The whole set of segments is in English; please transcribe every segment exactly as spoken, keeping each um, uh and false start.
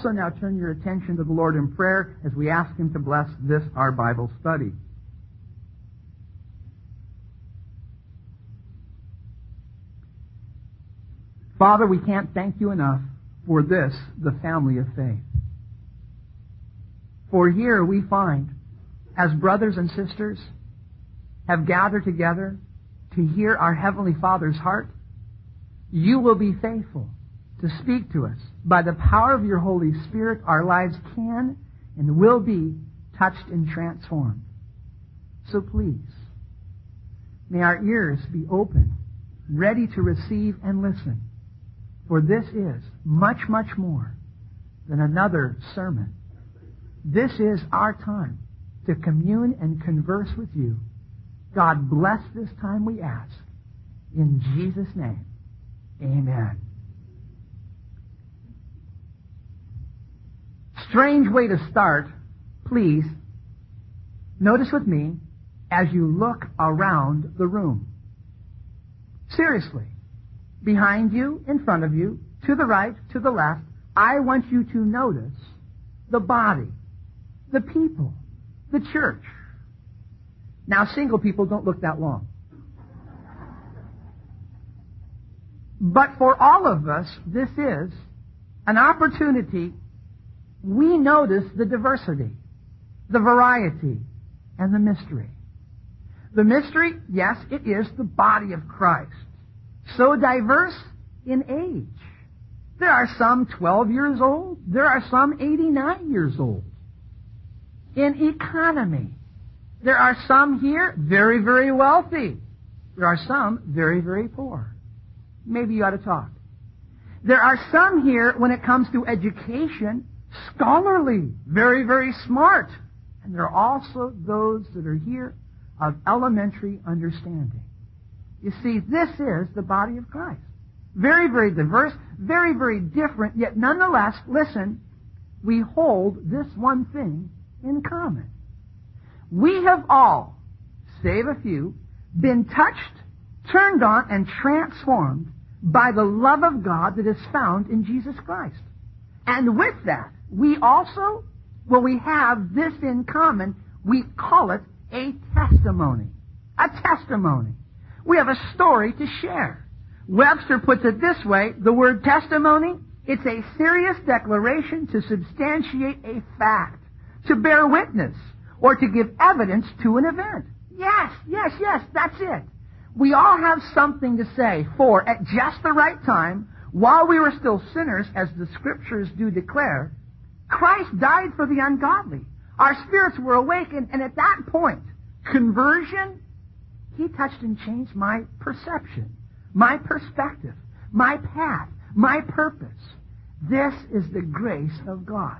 also now turn your attention to the Lord in prayer as we ask Him to bless this, our Bible study. Father, we can't thank You enough for this, the family of faith. For here we find, as brothers and sisters have gathered together to hear our Heavenly Father's heart, You will be faithful to speak to us. By the power of Your Holy Spirit, our lives can and will be touched and transformed. So please, may our ears be open, ready to receive and listen. For this is much, much more than another sermon. This is our time to commune and converse with You. God bless this time, we ask. In Jesus' name, amen. Strange way to start. Please, notice with me as you look around the room. Seriously. Behind you, in front of you, to the right, to the left, I want you to notice the body, the people, the church. Now, single people don't look that long. But for all of us, this is an opportunity. We notice the diversity, the variety, and the mystery. The mystery, yes, it is the body of Christ. So diverse in age. There are some twelve years old. There are some eighty-nine years old. In economy, there are some here very, very wealthy. There are some very, very poor. Maybe you ought to talk. There are some here, when it comes to education, scholarly, very, very smart. And there are also those that are here of elementary understanding. You see, this is the body of Christ. Very, very diverse, very, very different, yet nonetheless, listen, we hold this one thing in common. We have all, save a few, been touched, turned on, and transformed by the love of God that is found in Jesus Christ. And with that, we also, well, we have this in common. We call it a testimony. A testimony. We have a story to share. Webster puts it this way, the word testimony, it's a serious declaration to substantiate a fact, to bear witness, or to give evidence to an event. Yes, yes, yes, that's it. We all have something to say, for at just the right time, while we were still sinners, as the Scriptures do declare, Christ died for the ungodly. Our spirits were awakened, and at that point, conversion, He touched and changed my perception, my perspective, my path, my purpose. This is the grace of God.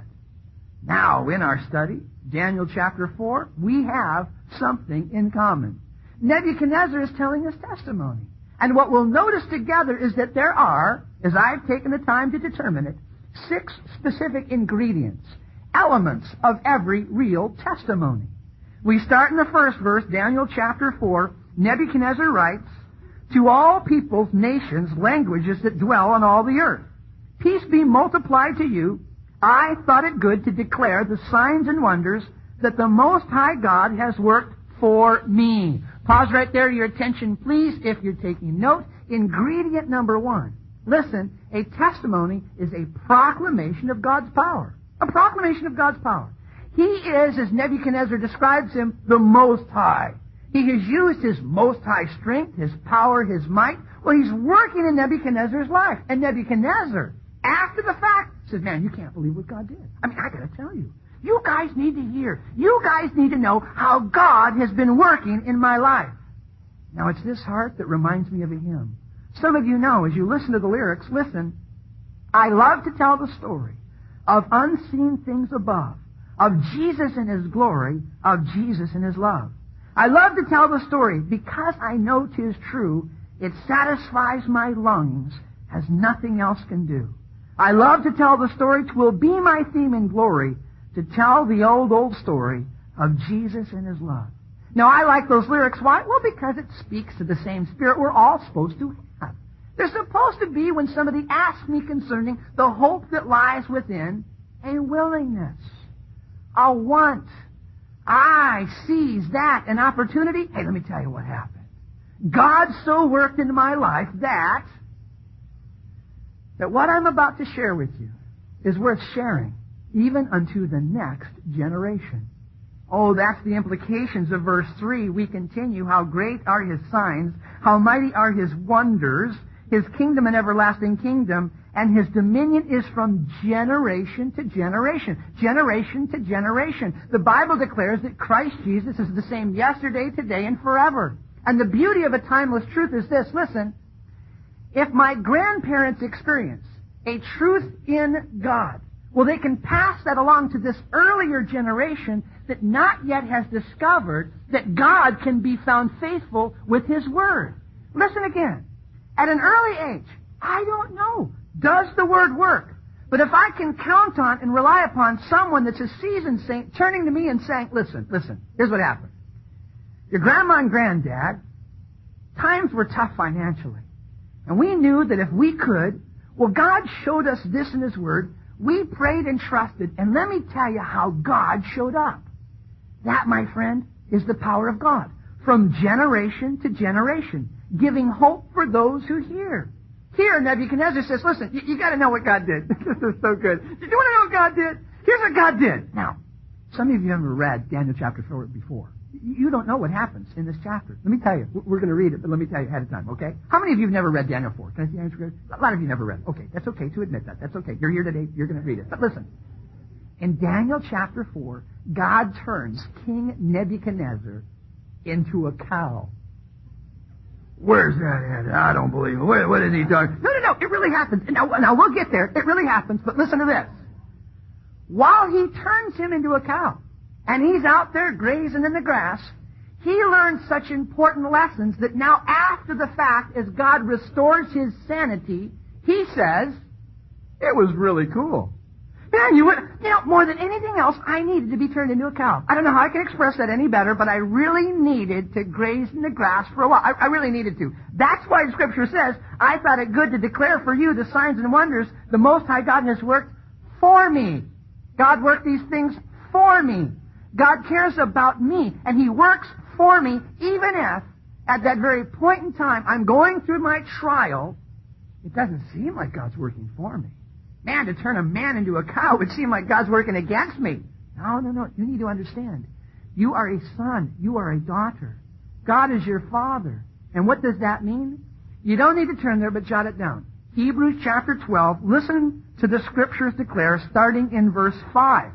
Now, in our study, Daniel chapter four, we have something in common. Nebuchadnezzar is telling his testimony. And what we'll notice together is that there are, as I've taken the time to determine it, six specific ingredients, elements of every real testimony. We start in the first verse, Daniel chapter four. Nebuchadnezzar writes, "To all peoples, nations, languages that dwell on all the earth, peace be multiplied to you. I thought it good to declare the signs and wonders that the Most High God has worked for me." Pause right there, your attention, please, if you're taking note. Ingredient number one. Listen, a testimony is a proclamation of God's power. A proclamation of God's power. He is, as Nebuchadnezzar describes him, the Most High. He has used His Most High strength, His power, His might. Well, He's working in Nebuchadnezzar's life. And Nebuchadnezzar, after the fact, says, man, you can't believe what God did. I mean, I got to tell you. You guys need to hear. You guys need to know how God has been working in my life. Now, it's this heart that reminds me of a hymn. Some of you know, as you listen to the lyrics, listen, I love to tell the story of unseen things above, of Jesus and His glory, of Jesus and His love. I love to tell the story because I know 'tis true. It satisfies my longings as nothing else can do. I love to tell the story. 'Twill be my theme in glory to tell the old, old story of Jesus and His love. Now, I like those lyrics. Why? Well, because it speaks to the same spirit we're all supposed to have. They're supposed to be when somebody asks me concerning the hope that lies within a willingness, a want. I seize that, an opportunity. Hey, let me tell you what happened. God so worked into my life that, that what I'm about to share with you is worth sharing, even unto the next generation. Oh, that's the implications of verse three. We continue, how great are His signs, how mighty are His wonders, His kingdom an everlasting kingdom, and His dominion is from generation to generation. Generation to generation. The Bible declares that Christ Jesus is the same yesterday, today, and forever. And the beauty of a timeless truth is this. Listen, if my grandparents experience a truth in God, well, they can pass that along to this earlier generation that not yet has discovered that God can be found faithful with His Word. Listen again. At an early age, I don't know, does the Word work? But if I can count on and rely upon someone that's a seasoned saint turning to me and saying, listen, listen, here's what happened. Your grandma and granddad, times were tough financially. And we knew that if we could, well, God showed us this in His Word. We prayed and trusted, and let me tell you how God showed up. That, my friend, is the power of God. From generation to generation, giving hope for those who hear. Here, Nebuchadnezzar says, listen, you, you got to know what God did. This is so good. You want to know what God did? Here's what God did. Now, some of you haven't read Daniel chapter four before. You don't know what happens in this chapter. Let me tell you. We're going to read it, but let me tell you ahead of time, okay? How many of you have never read Daniel four? Can I see your hands? A lot of you never read it. Okay, that's okay to admit that. That's okay. You're here today. You're going to read it. But listen. In Daniel chapter four, God turns King Nebuchadnezzar into a cow. Where's that at? I don't believe it. What, what is he talking? No, no, no. It really happens. Now, now, we'll get there. It really happens. But listen to this. While he turns him into a cow, and he's out there grazing in the grass, he learns such important lessons that now, after the fact, as God restores his sanity, he says, it was really cool. Man, you, would, you know, more than anything else, I needed to be turned into a cow. I don't know how I can express that any better, but I really needed to graze in the grass for a while. I, I really needed to. That's why Scripture says, I thought it good to declare for you the signs and wonders the Most High God has worked for me. God worked these things for me. God cares about me, and He works for me, even if, at that very point in time, I'm going through my trial, it doesn't seem like God's working for me. Man, to turn a man into a cow would seem like God's working against me. No, no, no. You need to understand. You are a son. You are a daughter. God is your father. And what does that mean? You don't need to turn there, but jot it down. Hebrews chapter twelve. Listen to the Scriptures declare, starting in verse five.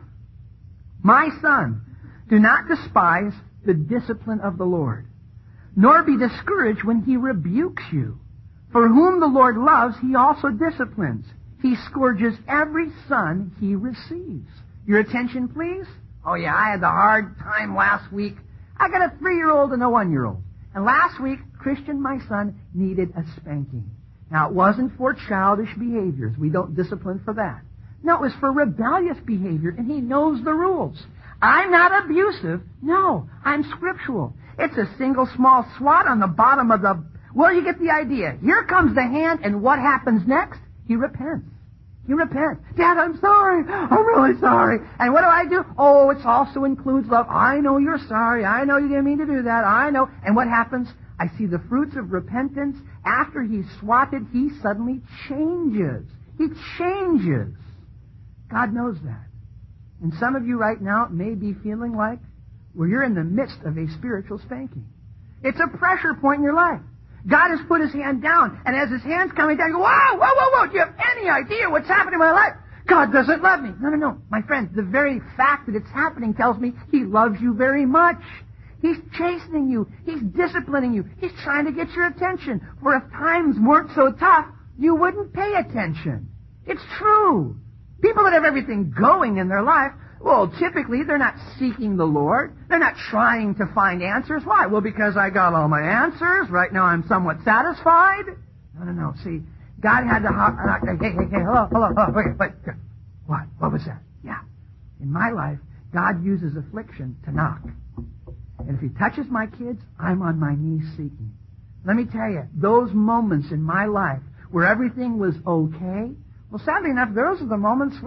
My son, do not despise the discipline of the Lord, nor be discouraged when He rebukes you. For whom the Lord loves, He also disciplines. He scourges every son He receives. Your attention, please? Oh, yeah, I had the hard time last week. I got a three-year-old and a one-year-old. And last week, Christian, my son, needed a spanking. Now, it wasn't for childish behaviors. We don't discipline for that. No, it was for rebellious behavior, and he knows the rules. I'm not abusive. No, I'm scriptural. It's a single small swat on the bottom of the... Well, you get the idea. Here comes the hand, and what happens next? He repents. He repents. Dad, I'm sorry. I'm really sorry. And what do I do? Oh, it also includes love. I know you're sorry. I know you didn't mean to do that. I know. And what happens? I see the fruits of repentance. After he's swatted, he suddenly changes. He changes. God knows that. And some of you right now may be feeling like, well, you're in the midst of a spiritual spanking. It's a pressure point in your life. God has put His hand down, and as His hand's coming down, you go, whoa, whoa, whoa, whoa, do you have any idea what's happening in my life? God doesn't love me. No, no, no. My friend, the very fact that it's happening tells me He loves you very much. He's chastening you. He's disciplining you. He's trying to get your attention. For if times weren't so tough, you wouldn't pay attention. It's true. People that have everything going in their life, well, typically they're not seeking the Lord. They're not trying to find answers. Why? Well, because I got all my answers. Right now I'm somewhat satisfied. No, no, no. See, God had to... Uh, hey, hey, hey, hello, hello, hello. Wait, wait. What? What was that? Yeah. In my life, God uses affliction to knock. And if He touches my kids, I'm on my knees seeking. Let me tell you, those moments in my life where everything was okay, well, sadly enough, those are the moments where, eh,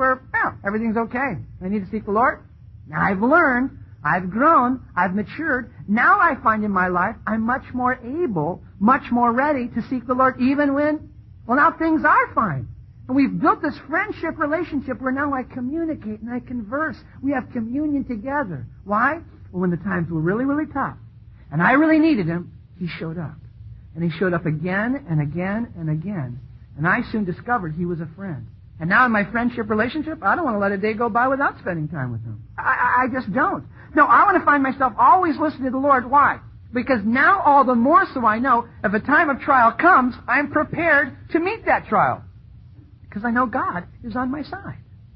yeah, everything's okay. I need to seek the Lord. Now I've learned, I've grown, I've matured. Now I find in my life I'm much more able, much more ready to seek the Lord even when, well, now things are fine. And we've built this friendship relationship where now I communicate and I converse. We have communion together. Why? Well, when the times were really, really tough and I really needed Him, He showed up. And He showed up again and again and again. And I soon discovered He was a friend. And now in my friendship relationship, I don't want to let a day go by without spending time with Him. I, I just don't. No, I want to find myself always listening to the Lord. Why? Because now all the more so I know if a time of trial comes, I'm prepared to meet that trial. Because I know God is on my side.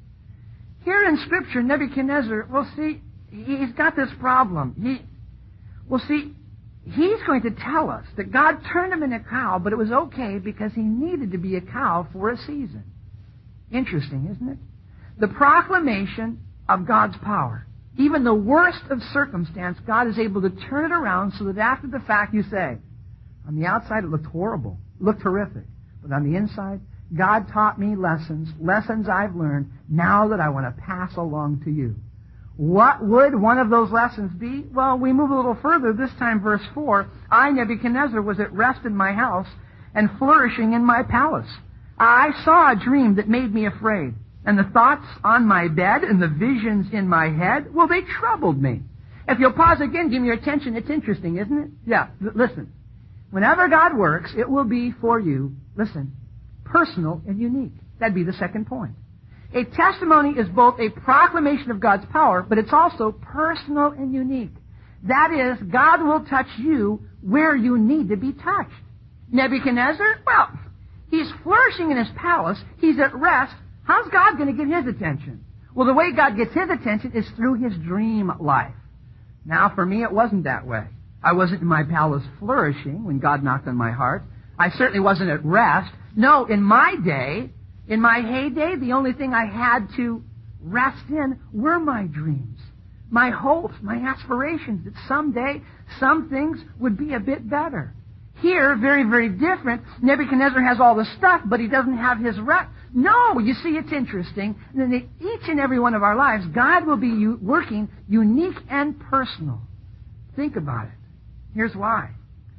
Here in Scripture, Nebuchadnezzar, well, see, he's got this problem. He, well, see, he's going to tell us that God turned him into a cow, but it was okay because he needed to be a cow for a season. Interesting, isn't it? The proclamation of God's power. Even the worst of circumstance, God is able to turn it around so that after the fact you say, on the outside it looked horrible, it looked horrific, but on the inside, God taught me lessons, lessons I've learned now that I want to pass along to you. What would one of those lessons be? Well, we move a little further, this time verse four. I, Nebuchadnezzar, was at rest in my house and flourishing in my palace. I saw a dream that made me afraid, and the thoughts on my bed and the visions in my head, well, they troubled me. If you'll pause again, give me your attention, it's interesting, isn't it? Yeah, l- listen. Whenever God works, it will be for you, listen, personal and unique. That'd be the second point. A testimony is both a proclamation of God's power, but it's also personal and unique. That is, God will touch you where you need to be touched. Nebuchadnezzar, well, he's flourishing in his palace. He's at rest. How's God going to get his attention? Well, the way God gets his attention is through his dream life. Now, for me, it wasn't that way. I wasn't in my palace flourishing when God knocked on my heart. I certainly wasn't at rest. No, in my day, in my heyday, the only thing I had to rest in were my dreams, my hopes, my aspirations that someday some things would be a bit better. Here, very, very different. Nebuchadnezzar has all the stuff, but he doesn't have his rest. No, you see, it's interesting. And in each and every one of our lives, God will be u- working unique and personal. Think about it. Here's why.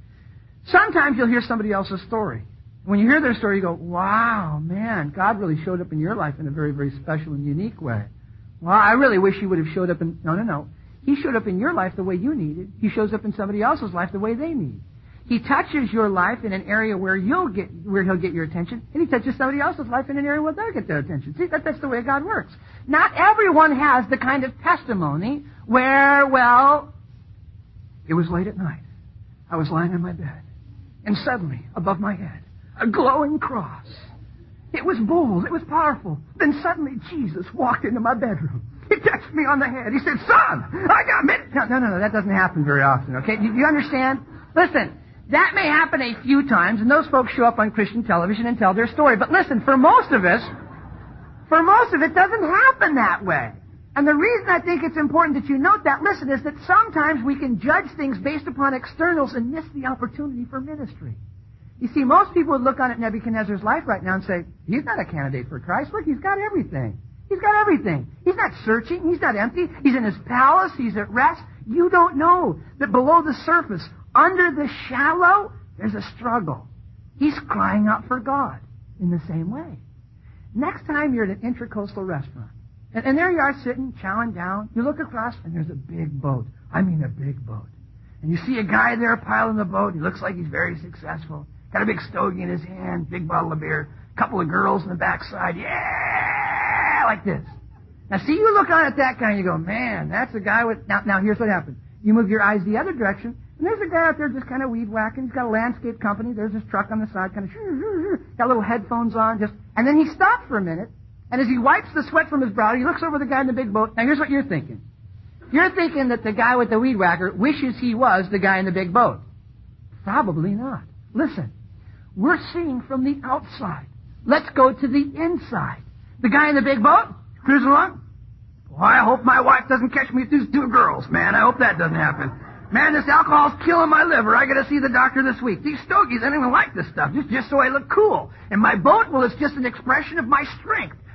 Sometimes you'll hear somebody else's story. When you hear their story, you go, wow, man, God really showed up in your life in a very, very special and unique way. Well, I really wish He would have showed up in... No, no, no. He showed up in your life the way you needed. He shows up in somebody else's life the way they need. He touches your life in an area where you'll get, where He'll get your attention, and He touches somebody else's life in an area where they'll get their attention. See, that, that's the way God works. Not everyone has the kind of testimony where, well, it was late at night. I was lying in my bed, and suddenly, above my head, a glowing cross. It was bold. It was powerful. Then suddenly Jesus walked into my bedroom. He touched me on the head. He said, son, I got me. No, no, no, no, that doesn't happen very often, okay? Do you understand? Listen, that may happen a few times, and those folks show up on Christian television and tell their story. But listen, for most of us, for most of it doesn't happen that way. And the reason I think it's important that you note that, listen, is that sometimes we can judge things based upon externals and miss the opportunity for ministry. You see, most people would look on at Nebuchadnezzar's life right now and say, he's not a candidate for Christ. Look, he's got everything. He's got everything. He's not searching. He's not empty. He's in his palace. He's at rest. You don't know that below the surface, under the shallow, there's a struggle. He's crying out for God in the same way. Next time you're at an intracoastal restaurant, and, and there you are sitting, chowing down, you look across, and there's a big boat. I mean a big boat. And you see a guy there piling the boat. He looks like he's very successful. Got a big stogie in his hand, big bottle of beer, couple of girls in the backside. Yeah, like this. Now, see, you look on at that guy and you go, man, that's a guy with... Now, now here's what happens. You move your eyes the other direction, and there's a guy out there just kind of weed whacking. He's got a landscape company. There's his truck on the side, kind of got little headphones on. Just, and then he stops for a minute, and as he wipes the sweat from his brow, he looks over the guy in the big boat. Now, here's what you're thinking. You're thinking that the guy with the weed whacker wishes he was the guy in the big boat. Probably not. Listen, we're seeing from the outside. Let's go to the inside. The guy in the big boat, cruising along. Well, I hope my wife doesn't catch me with these two girls, man. I hope that doesn't happen. Man, this alcohol's killing my liver. I gotta see the doctor this week. These stogies, I don't even like this stuff, just, just so I look cool. And my boat, well, it's just an expression of my strength.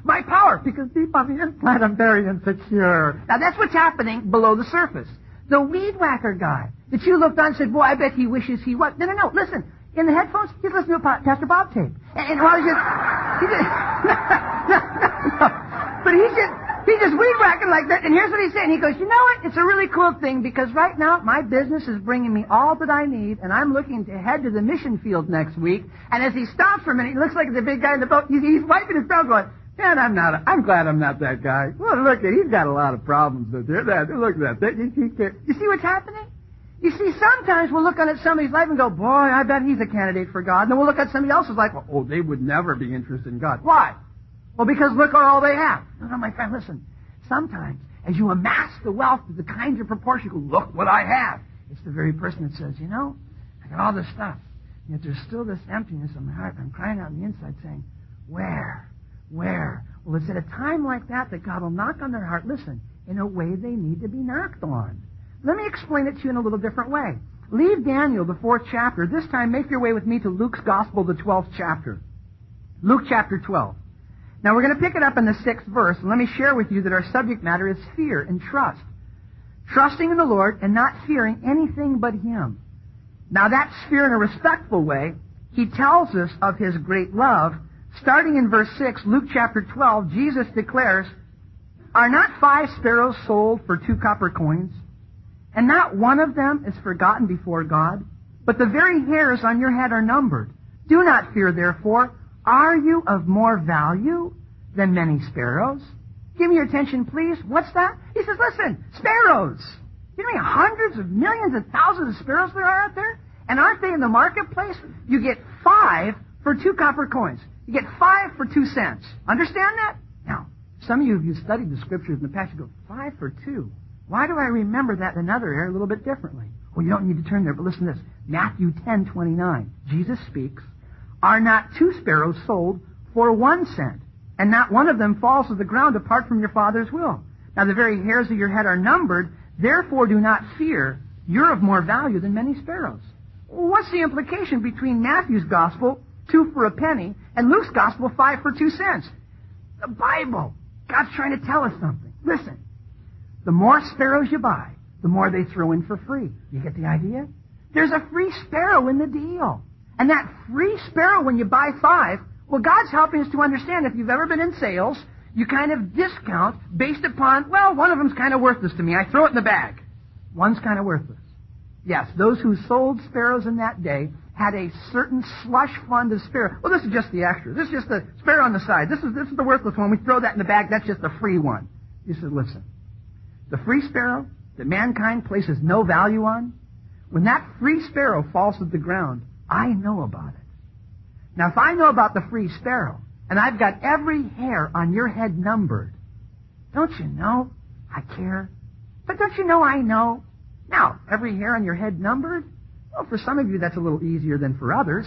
My power, because deep on the inside I'm very insecure. Now that's what's happening below the surface. The weed whacker guy that you looked on and said, boy, I bet he wishes he was. No, no, no, listen. In the headphones, he's listening to a Pastor Bob tape. And, and while he's just, he just, no, no, no, but he's just, he's just weed whacking like that. And here's what he's saying. He goes, you know what? It's a really cool thing because right now my business is bringing me all that I need, and I'm looking to head to the mission field next week. And as he stops for a minute, he looks like the big guy in the boat. He's, he's wiping his brow going, man, I'm not, a, I'm glad I'm not that guy. Well, look at, he's got a lot of problems with it. Look at that. You, you, you see what's happening? You see, sometimes we'll look at somebody's life and go, boy, I bet he's a candidate for God. And then we'll look at somebody else's life, well, oh, they would never be interested in God. Why? Well, because look at all they have. No, no, my friend, listen. Sometimes, as you amass the wealth to the kinds of proportion, you go, look what I have. It's the very person that says, you know, I got all this stuff. Yet there's still this emptiness in my heart. I'm crying out on the inside saying, where? Where? Well, it's at a time like that that God will knock on their heart, listen, in a way they need to be knocked on. Let me explain it to you in a little different way. Leave Daniel, the fourth chapter. This time, make your way with me to Luke's Gospel, the twelfth chapter. Luke chapter twelve. Now, we're going to pick it up in the sixth verse, and let me share with you that our subject matter is fear and trust. Trusting in the Lord and not fearing anything but Him. Now, that's fear in a respectful way. He tells us of His great love. Starting in verse six, Luke chapter twelve, Jesus declares, are not five sparrows sold for two copper coins? And not one of them is forgotten before God, but the very hairs on your head are numbered. Do not fear, therefore. Are you of more value than many sparrows? Give me your attention, please. What's that? He says, listen, sparrows. You know how many hundreds of millions of thousands of sparrows there are out there? And aren't they in the marketplace? You get five for two copper coins. You get five for two cents. Understand that? Now, some of you, if you studied the Scriptures in the past, you go, five for two. Why do I remember that in another area a little bit differently? Well, you don't need to turn there, but listen to this. Matthew ten twenty-nine. Jesus speaks, are not two sparrows sold for one cent, and not one of them falls to the ground apart from your Father's will? Now the very hairs of your head are numbered, therefore do not fear. You're of more value than many sparrows. Well, what's the implication between Matthew's gospel, two for a penny, and Luke's gospel, five for two cents? The Bible. God's trying to tell us something. Listen. The more sparrows you buy, the more they throw in for free. You get the idea? There's a free sparrow in the deal. And that free sparrow, when you buy five, well, God's helping us to understand, if you've ever been in sales, you kind of discount based upon, well, one of them's kind of worthless to me. I throw it in the bag. One's kind of worthless. Yes, those who sold sparrows in that day had a certain slush fund of sparrows. Well, this is just the extra. This is just the sparrow on the side. This is, this is the worthless one. We throw that in the bag. That's just the free one. He said, listen. The free sparrow that mankind places no value on, when that free sparrow falls to the ground, I know about it. Now, if I know about the free sparrow, and I've got every hair on your head numbered, don't you know I care? But don't you know I know? Now, every hair on your head numbered? Well, for some of you that's a little easier than for others.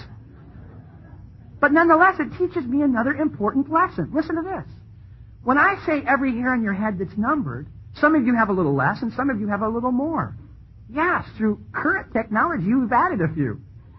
But nonetheless, it teaches me another important lesson. Listen to this. When I say every hair on your head that's numbered, some of you have a little less, and some of you have a little more. Yes, through current technology, you've added a few.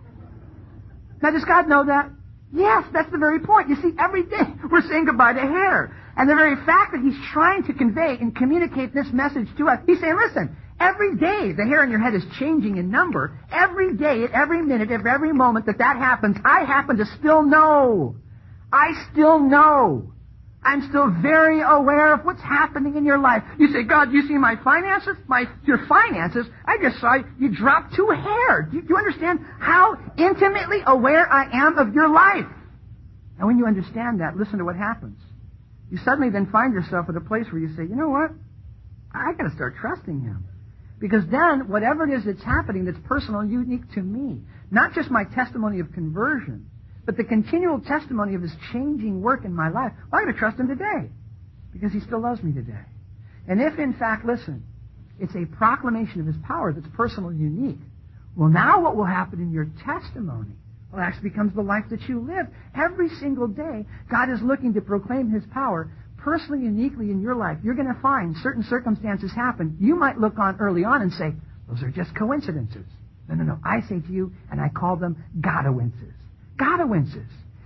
Now, does God know that? Yes, that's the very point. You see, every day we're saying goodbye to hair. And the very fact that He's trying to convey and communicate this message to us, He's saying, listen, every day the hair on your head is changing in number. Every day, at every minute, at every moment that that happens, I happen to still know. I still know. I'm still very aware of what's happening in your life. You say, God, you see my finances? My Your finances? I just saw you drop two hair. Do you, do you understand how intimately aware I am of your life? And when you understand that, listen to what happens. You suddenly then find yourself at a place where you say, you know what? I got to start trusting Him. Because then, whatever it is that's happening that's personal and unique to me, not just my testimony of conversion, but the continual testimony of His changing work in my life, well, I'm going to trust Him today because He still loves me today. And if, in fact, listen, it's a proclamation of His power that's personal and unique, well, now what will happen in your testimony, well, actually becomes the life that you live. Every single day, God is looking to proclaim His power personally, uniquely in your life. You're going to find certain circumstances happen. You might look on early on and say, those are just coincidences. No, no, no. I say to you, and I call them God-oinces. God-oinces.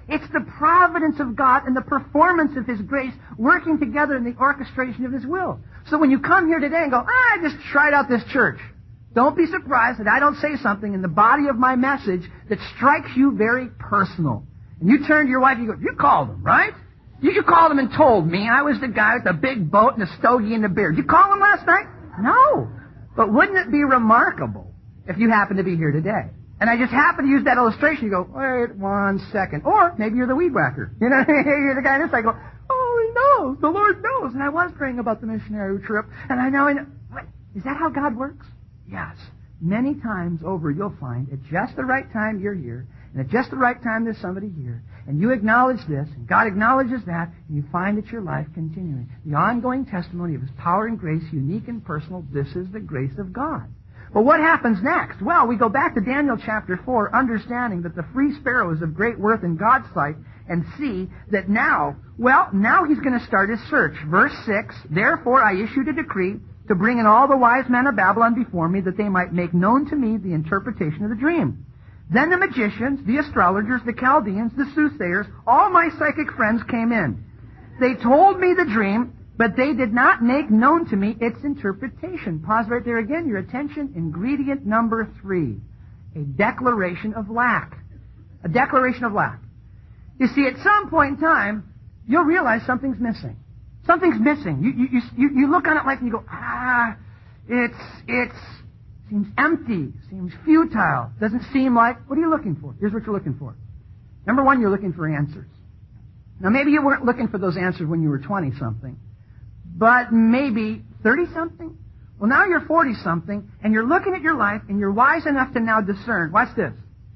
It's the providence of God and the performance of His grace working together in the orchestration of His will. So when you come here today and go, ah, I just tried out this church, don't be surprised that I don't say something in the body of my message that strikes you very personal. And you turn to your wife and you go, you called him, right? You, you called him and told me I was the guy with the big boat and the stogie and the beard. Did you call him last night? No. But wouldn't it be remarkable if you happened to be here today? And I just happen to use that illustration. You go, wait one second. Or maybe you're the weed whacker. You know, you're the guy in this. I go, oh, he knows. The Lord knows. And I was praying about the missionary trip. And I know, I know. What? Is that how God works? Yes. Many times over, you'll find at just the right time you're here, and at just the right time there's somebody here, and you acknowledge this, and God acknowledges that, and you find that your life continuing. The ongoing testimony of His power and grace, unique and personal, this is the grace of God. But what happens next? Well, we go back to Daniel chapter four, understanding that the free sparrow is of great worth in God's sight, and see that now, well, now He's going to start His search. Verse six, therefore I issued a decree to bring in all the wise men of Babylon before me, that they might make known to me the interpretation of the dream. Then the magicians, the astrologers, the Chaldeans, the soothsayers, all my psychic friends came in. They told me the dream, but they did not make known to me its interpretation. Pause right there again. Your attention. Ingredient number three. A declaration of lack. A declaration of lack. You see, at some point in time, you'll realize something's missing. Something's missing. You, you, you, you look on it like and you go, ah, it's, it's, seems empty, seems futile, doesn't seem like, what are you looking for? Here's what you're looking for. Number one, you're looking for answers. Now, maybe you weren't looking for those answers when you were twenty-something, but maybe thirty-something? Well, now you're forty-something, and you're looking at your life, and you're wise enough to now discern. Watch this.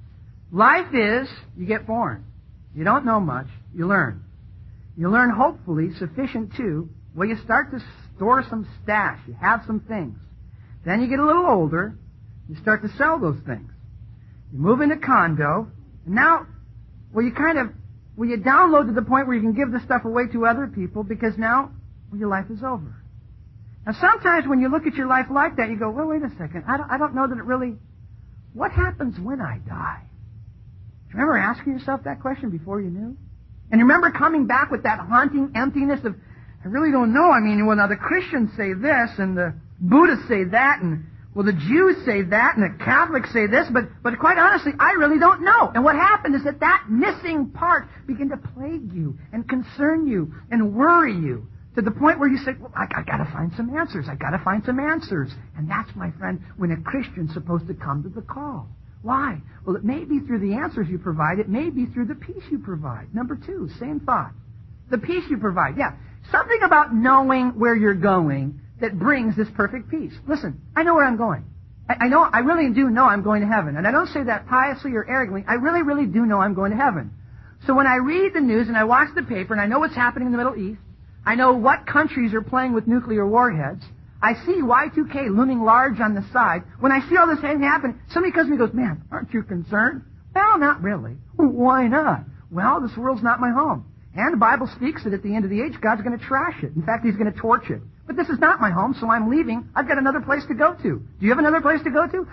Life is, you get born. You don't know much, you learn. You learn, hopefully, sufficient to, well, you start to store some stash. You have some things. Then you get a little older. You start to sell those things. You move into condo. And now, well, you kind of, well, you download to the point where you can give the stuff away to other people because now, well, your life is over. Now, sometimes when you look at your life like that, you go, well, wait a second. I don't, I don't know that it really, what happens when I die? Do you remember asking yourself that question before you knew? And you remember coming back with that haunting emptiness of, I really don't know. I mean, well, now the Christians say this, and the Buddhists say that, and, well, the Jews say that, and the Catholics say this, but, but quite honestly, I really don't know. And what happened is that that missing part began to plague you, and concern you, and worry you, to the point where you say, well, I, I gotta find some answers. I gotta find some answers. And that's, my friend, when a Christian's supposed to come to the call. Why? Well, it may be through the answers you provide. It may be through the peace you provide. Number two, same thought. The peace you provide. Yeah. Something about knowing where you're going that brings this perfect peace. Listen, I know where I'm going. I, I know, I really do know I'm going to heaven. And I don't say that piously or arrogantly. I really, really do know I'm going to heaven. So when I read the news and I watch the paper and I know what's happening in the Middle East, I know what countries are playing with nuclear warheads, I see Y two K looming large on the side. When I see all this thing happen, somebody comes to me and goes, man, aren't you concerned? Well, not really. Why not? Well, this world's not my home. And the Bible speaks that at the end of the age, God's going to trash it. In fact, He's going to torch it. But this is not my home, so I'm leaving. I've got another place to go to. Do you have another place to go to?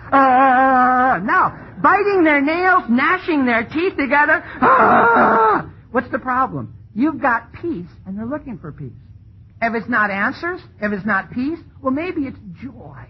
Uh, now, biting their nails, gnashing their teeth together. Uh, what's the problem? You've got peace, and they're looking for peace. If it's not answers, if it's not peace, well, maybe it's joy.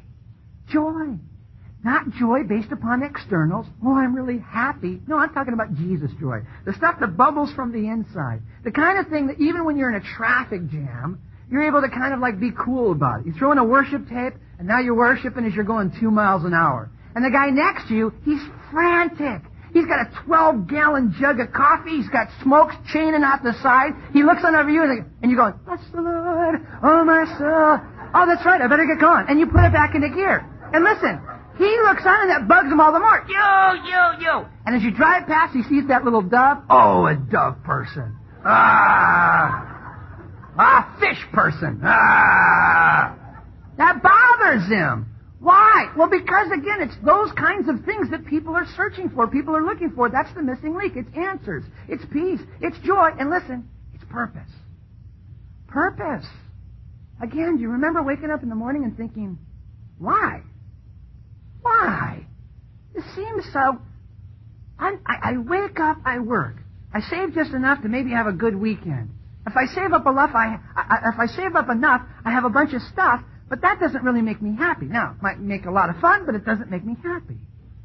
Joy. Not joy based upon externals. Oh, I'm really happy. No, I'm talking about Jesus joy. The stuff that bubbles from the inside. The kind of thing that even when you're in a traffic jam, you're able to kind of like be cool about it. You throw in a worship tape, and now you're worshiping as you're going two miles an hour. And the guy next to you, he's frantic. He's got a twelve-gallon jug of coffee. He's got smokes chaining out the side. He looks on over you, and you're going, bless the Lord, oh my soul. Oh, that's right, I better get going. And you put it back into gear. And listen, he looks on, and that bugs him all the more. You, you, you. And as you drive past, he sees that little dove. Oh, a dove person. Ah. Ah, fish person. Ah. That bothers him. Why? Well, because, again, it's those kinds of things that people are searching for, people are looking for. That's the missing link. It's answers. It's peace. It's joy. And listen, it's purpose. Purpose. Again, do you remember waking up in the morning and thinking, why? Why? It seems so... I'm, I, I wake up, I work. I save just enough to maybe have a good weekend. If I save up enough, I, I if I save up enough, I have a bunch of stuff, but that doesn't really make me happy. Now, it might make a lot of fun, but it doesn't make me happy.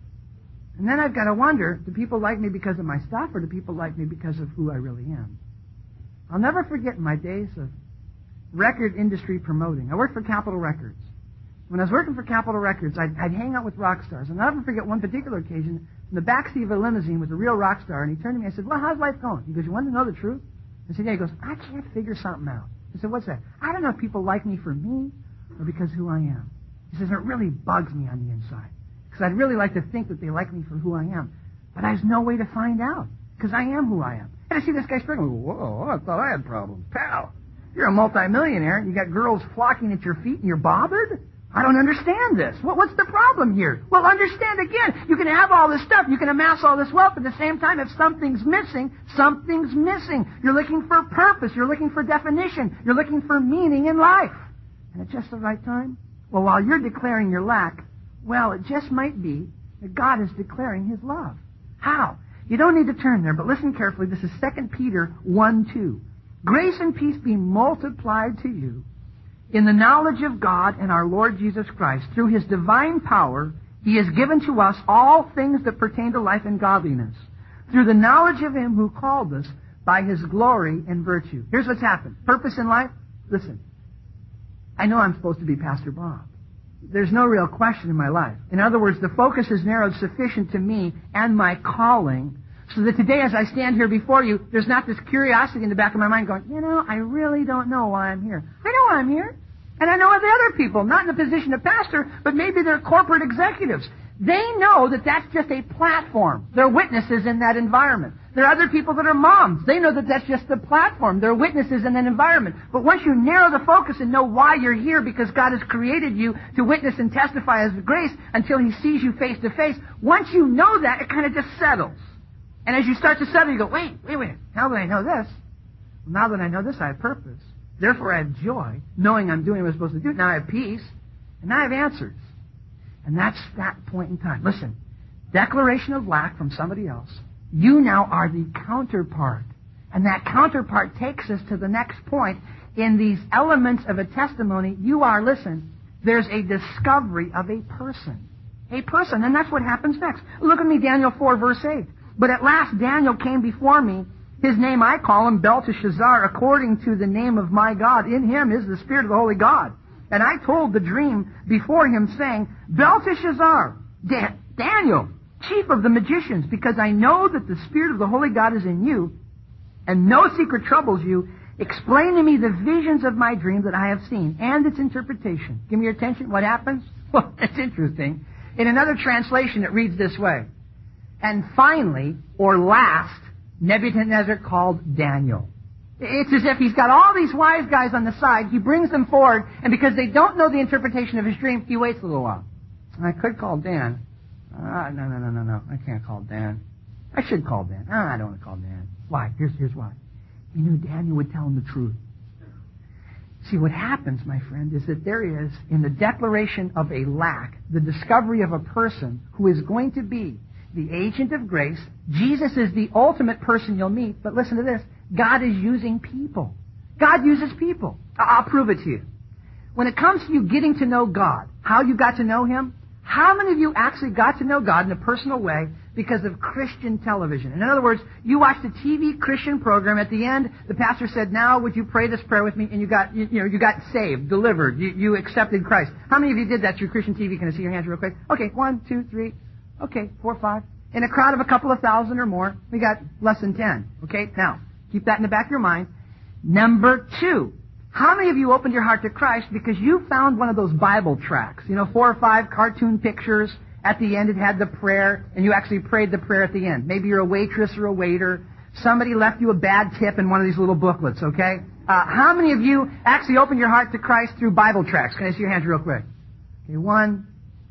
And then I've got to wonder, do people like me because of my stuff, or do people like me because of who I really am? I'll never forget my days of record industry promoting. I worked for Capitol Records. When I was working for Capitol Records, I'd, I'd hang out with rock stars. And I'll never forget one particular occasion, in the backseat of a limousine with a real rock star, and he turned to me and I said, well, how's life going? He goes, you want to know the truth? I said, yeah. He goes, I can't figure something out. I said, what's that? I don't know if people like me for me or because who I am. He says, it really bugs me on the inside. Because I'd really like to think that they like me for who I am. But there's no way to find out, because I am who I am. And I see this guy struggling. Whoa, I thought I had problems. Pal, you're a multimillionaire, and you got girls flocking at your feet, and you're bothered? I don't understand this. What, what's the problem here? Well, understand again. You can have all this stuff. You can amass all this wealth. At the same time, if something's missing, something's missing. You're looking for purpose. You're looking for definition. You're looking for meaning in life. And at just the right time? Well, while you're declaring your lack, well, it just might be that God is declaring His love. How? You don't need to turn there, but listen carefully. This is Second Peter one two. Grace and peace be multiplied to you in the knowledge of God and our Lord Jesus Christ. Through His divine power, He has given to us all things that pertain to life and godliness, through the knowledge of Him who called us by His glory and virtue. Here's what's happened. Purpose in life? Listen. I know I'm supposed to be Pastor Bob. There's no real question in my life. In other words, the focus is narrowed sufficient to me and my calling, so that today as I stand here before you, there's not this curiosity in the back of my mind going, you know, I really don't know why I'm here. I know why I'm here. And I know the other people, not in the position of pastor, but maybe they're corporate executives. They know that that's just a platform. They're witnesses in that environment. There are other people that are moms. They know that that's just the platform. They're witnesses in that environment. But once you narrow the focus and know why you're here, because God has created you to witness and testify His grace until He sees you face to face, once you know that, it kind of just settles. And as you start to settle, you go, wait, wait, wait. How do I know this? Well, now that I know this, I have purpose. Therefore, I have joy, knowing I'm doing what I'm supposed to do. Now I have peace, and now I have answers. And that's that point in time. Listen, declaration of lack from somebody else. You now are the counterpart. And that counterpart takes us to the next point. In these elements of a testimony, you are, listen, there's a discovery of a person. A person. And that's what happens next. Look at me, Daniel four, verse eight. But at last Daniel came before me. His name I call him Belteshazzar, according to the name of my God. In him is the Spirit of the Holy God. And I told the dream before him, saying, Belteshazzar, da- Daniel, chief of the magicians, because I know that the Spirit of the Holy God is in you, and no secret troubles you, explain to me the visions of my dream that I have seen, and its interpretation. Give me your attention. What happens? Well, it's interesting. In another translation, it reads this way. And finally, or last, Nebuchadnezzar called Daniel. It's as if he's got all these wise guys on the side. He brings them forward, and because they don't know the interpretation of his dream, he waits a little while. I could call Dan. Uh, no, no, no, no, no. I can't call Dan. I should call Dan. Ah, I don't want to call Dan. Why? Here's, here's why. He knew Daniel would tell him the truth. See, what happens, my friend, is that there is, in the declaration of a lack, the discovery of a person who is going to be the agent of grace. Jesus is the ultimate person you'll meet, but listen to this. God is using people. God uses people. I'll prove it to you. When it comes to you getting to know God, how you got to know Him, how many of you actually got to know God in a personal way because of Christian television? In other words, you watched a T V Christian program. At the end, the pastor said, now would you pray this prayer with me? And you got, you, you know, you got saved, delivered. You, you accepted Christ. How many of you did that through Christian T V? Can I see your hands real quick? Okay, one, two, three. Okay, four, five. In a crowd of a couple of thousand or more, we got less than ten. Okay, now, keep that in the back of your mind. Number two. How many of you opened your heart to Christ because you found one of those Bible tracts? You know, four or five cartoon pictures. At the end, it had the prayer, and you actually prayed the prayer at the end. Maybe you're a waitress or a waiter. Somebody left you a bad tip in one of these little booklets, okay? Uh, how many of you actually opened your heart to Christ through Bible tracts? Can I see your hands real quick? Okay, one.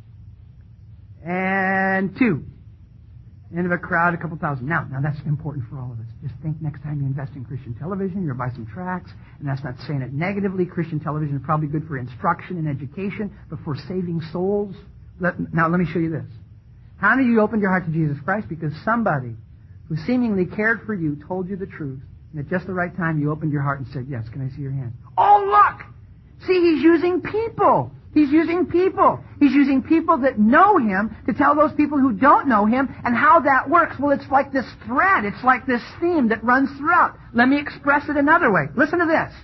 And two. End of a crowd, a couple thousand. Now, now that's important for all of us. Just think next time you invest in Christian television, you'll buy some tracts, and that's not saying it negatively. Christian television is probably good for instruction and education, but for saving souls. Let, now, let me show you this. How many of you opened your heart to Jesus Christ because somebody who seemingly cared for you, told you the truth, and at just the right time you opened your heart and said, yes, can I see your hand? Oh, look! See, he's using people. He's using people. He's using people that know him to tell those people who don't know him. And how that works, well, it's like this thread. It's like this theme that runs throughout. Let me express it another way. Listen to this.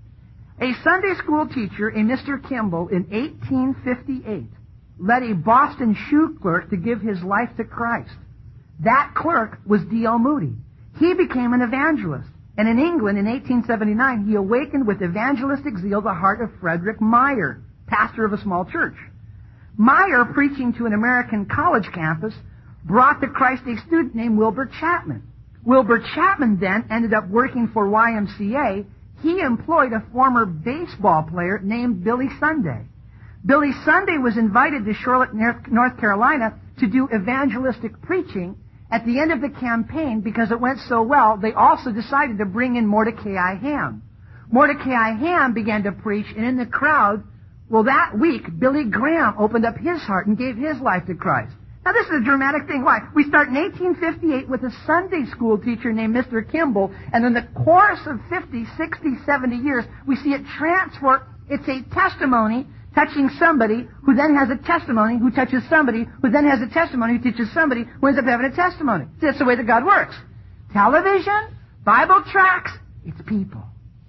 A Sunday school teacher, a Mister Kimball, in eighteen fifty-eight, led a Boston shoe clerk to give his life to Christ. That clerk was D L Moody. He became an evangelist. And in England, in eighteen seventy-nine, he awakened with evangelistic zeal the heart of Frederick Meyer, pastor of a small church. Meyer, preaching to an American college campus, brought to Christ a student named Wilbur Chapman. Wilbur Chapman then ended up working for Y M C A. He employed a former baseball player named Billy Sunday. Billy Sunday was invited to Charlotte, North Carolina to do evangelistic preaching. At the end of the campaign, because it went so well, they also decided to bring in Mordecai Ham. Mordecai Ham began to preach, and in the crowd, well, that week, Billy Graham opened up his heart and gave his life to Christ. Now, this is a dramatic thing. Why? We start in eighteen fifty-eight with a Sunday school teacher named Mister Kimball, and in the course of fifty, sixty, seventy years, we see it transfer. It's a testimony touching somebody who then has a testimony who touches somebody who then has a testimony who teaches somebody who ends up having a testimony. See, that's the way that God works. Television, Bible tracts, it's people.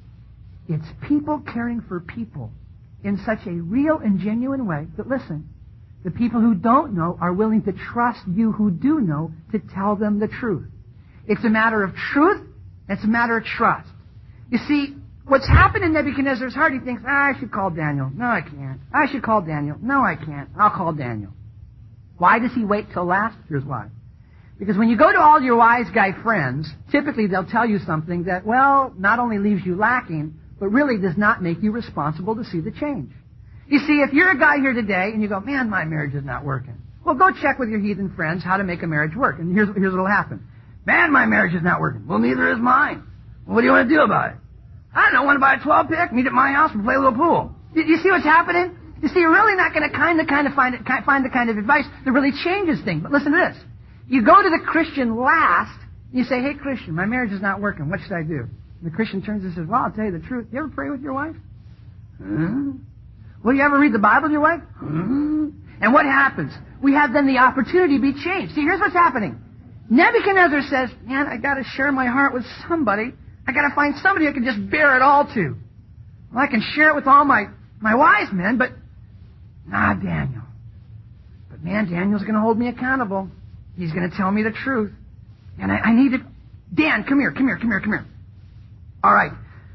It's people caring for people in such a real and genuine way that, listen, the people who don't know are willing to trust you who do know to tell them the truth. It's a matter of truth. It's a matter of trust. You see, what's happened in Nebuchadnezzar's heart, he thinks, ah, I should call Daniel. No, I can't. I should call Daniel. No, I can't. I'll call Daniel. Why does he wait till last? Here's why. Because when you go to all your wise guy friends, typically they'll tell you something that, well, not only leaves you lacking, but really does not make you responsible to see the change. You see, if you're a guy here today and you go, man, my marriage is not working. Well, go check with your heathen friends how to make a marriage work. And here's, here's what will happen. Man, my marriage is not working. Well, neither is mine. Well, what do you want to do about it? I don't want to buy a twelve pick, meet at my house, and play a little pool. You, you see what's happening? You see, you're really not going to kind of, kind of find, it, find the kind of advice that really changes things. But listen to this. You go to the Christian last, and you say, hey, Christian, my marriage is not working. What should I do? And the Christian turns and says, well, I'll tell you the truth. You ever pray with your wife? Huh? Will you ever read the Bible with your wife? Huh? And what happens? We have then the opportunity to be changed. See, here's what's happening. Nebuchadnezzar says, man, I got to share my heart with somebody. I got to find somebody I can just bear it all to. Well, I can share it with all my, my wise men, but not Daniel. But man, Daniel's going to hold me accountable. He's going to tell me the truth. And I, I need to... Dan, come here, come here, come here, come here. All right.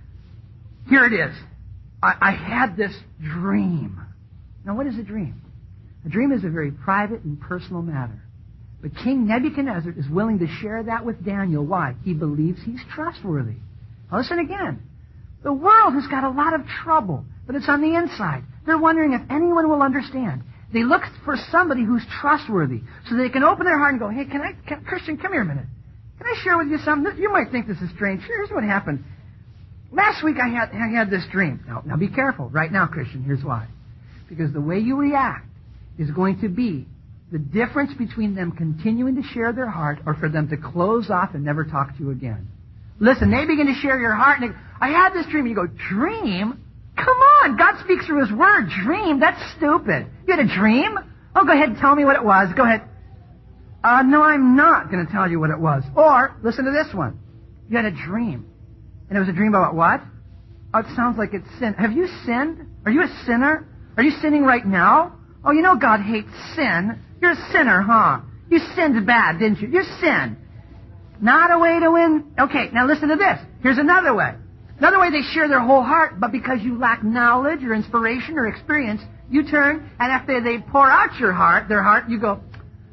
Here it is. I, I had this dream. Now, what is a dream? A dream is a very private and personal matter. But King Nebuchadnezzar is willing to share that with Daniel. Why? He believes he's trustworthy. Now listen again. The world has got a lot of trouble, but it's on the inside. They're wondering if anyone will understand. They look for somebody who's trustworthy so they can open their heart and go, hey, can I, can, Christian, come here a minute. Can I share with you something? You might think this is strange. Here's what happened. Last week I had, I had this dream. Now, now be careful. Right now, Christian, here's why. Because the way you react is going to be the difference between them continuing to share their heart or for them to close off and never talk to you again. Listen, they begin to share your heart, and they, I had this dream. And you go, dream? Come on, God speaks through His Word. Dream? That's stupid. You had a dream? Oh, go ahead and tell me what it was. Go ahead. Uh, no, I'm not going to tell you what it was. Or, listen to this one. You had a dream. And it was a dream about what? Oh, it sounds like it's sin. Have you sinned? Are you a sinner? Are you sinning right now? Oh, you know God hates sin. You're a sinner, huh? You sinned bad, didn't you? You sinned. Not a way to win. Okay, now listen to this. Here's another way. Another way they share their whole heart, but because you lack knowledge or inspiration or experience, you turn, and after they pour out your heart, their heart, you go,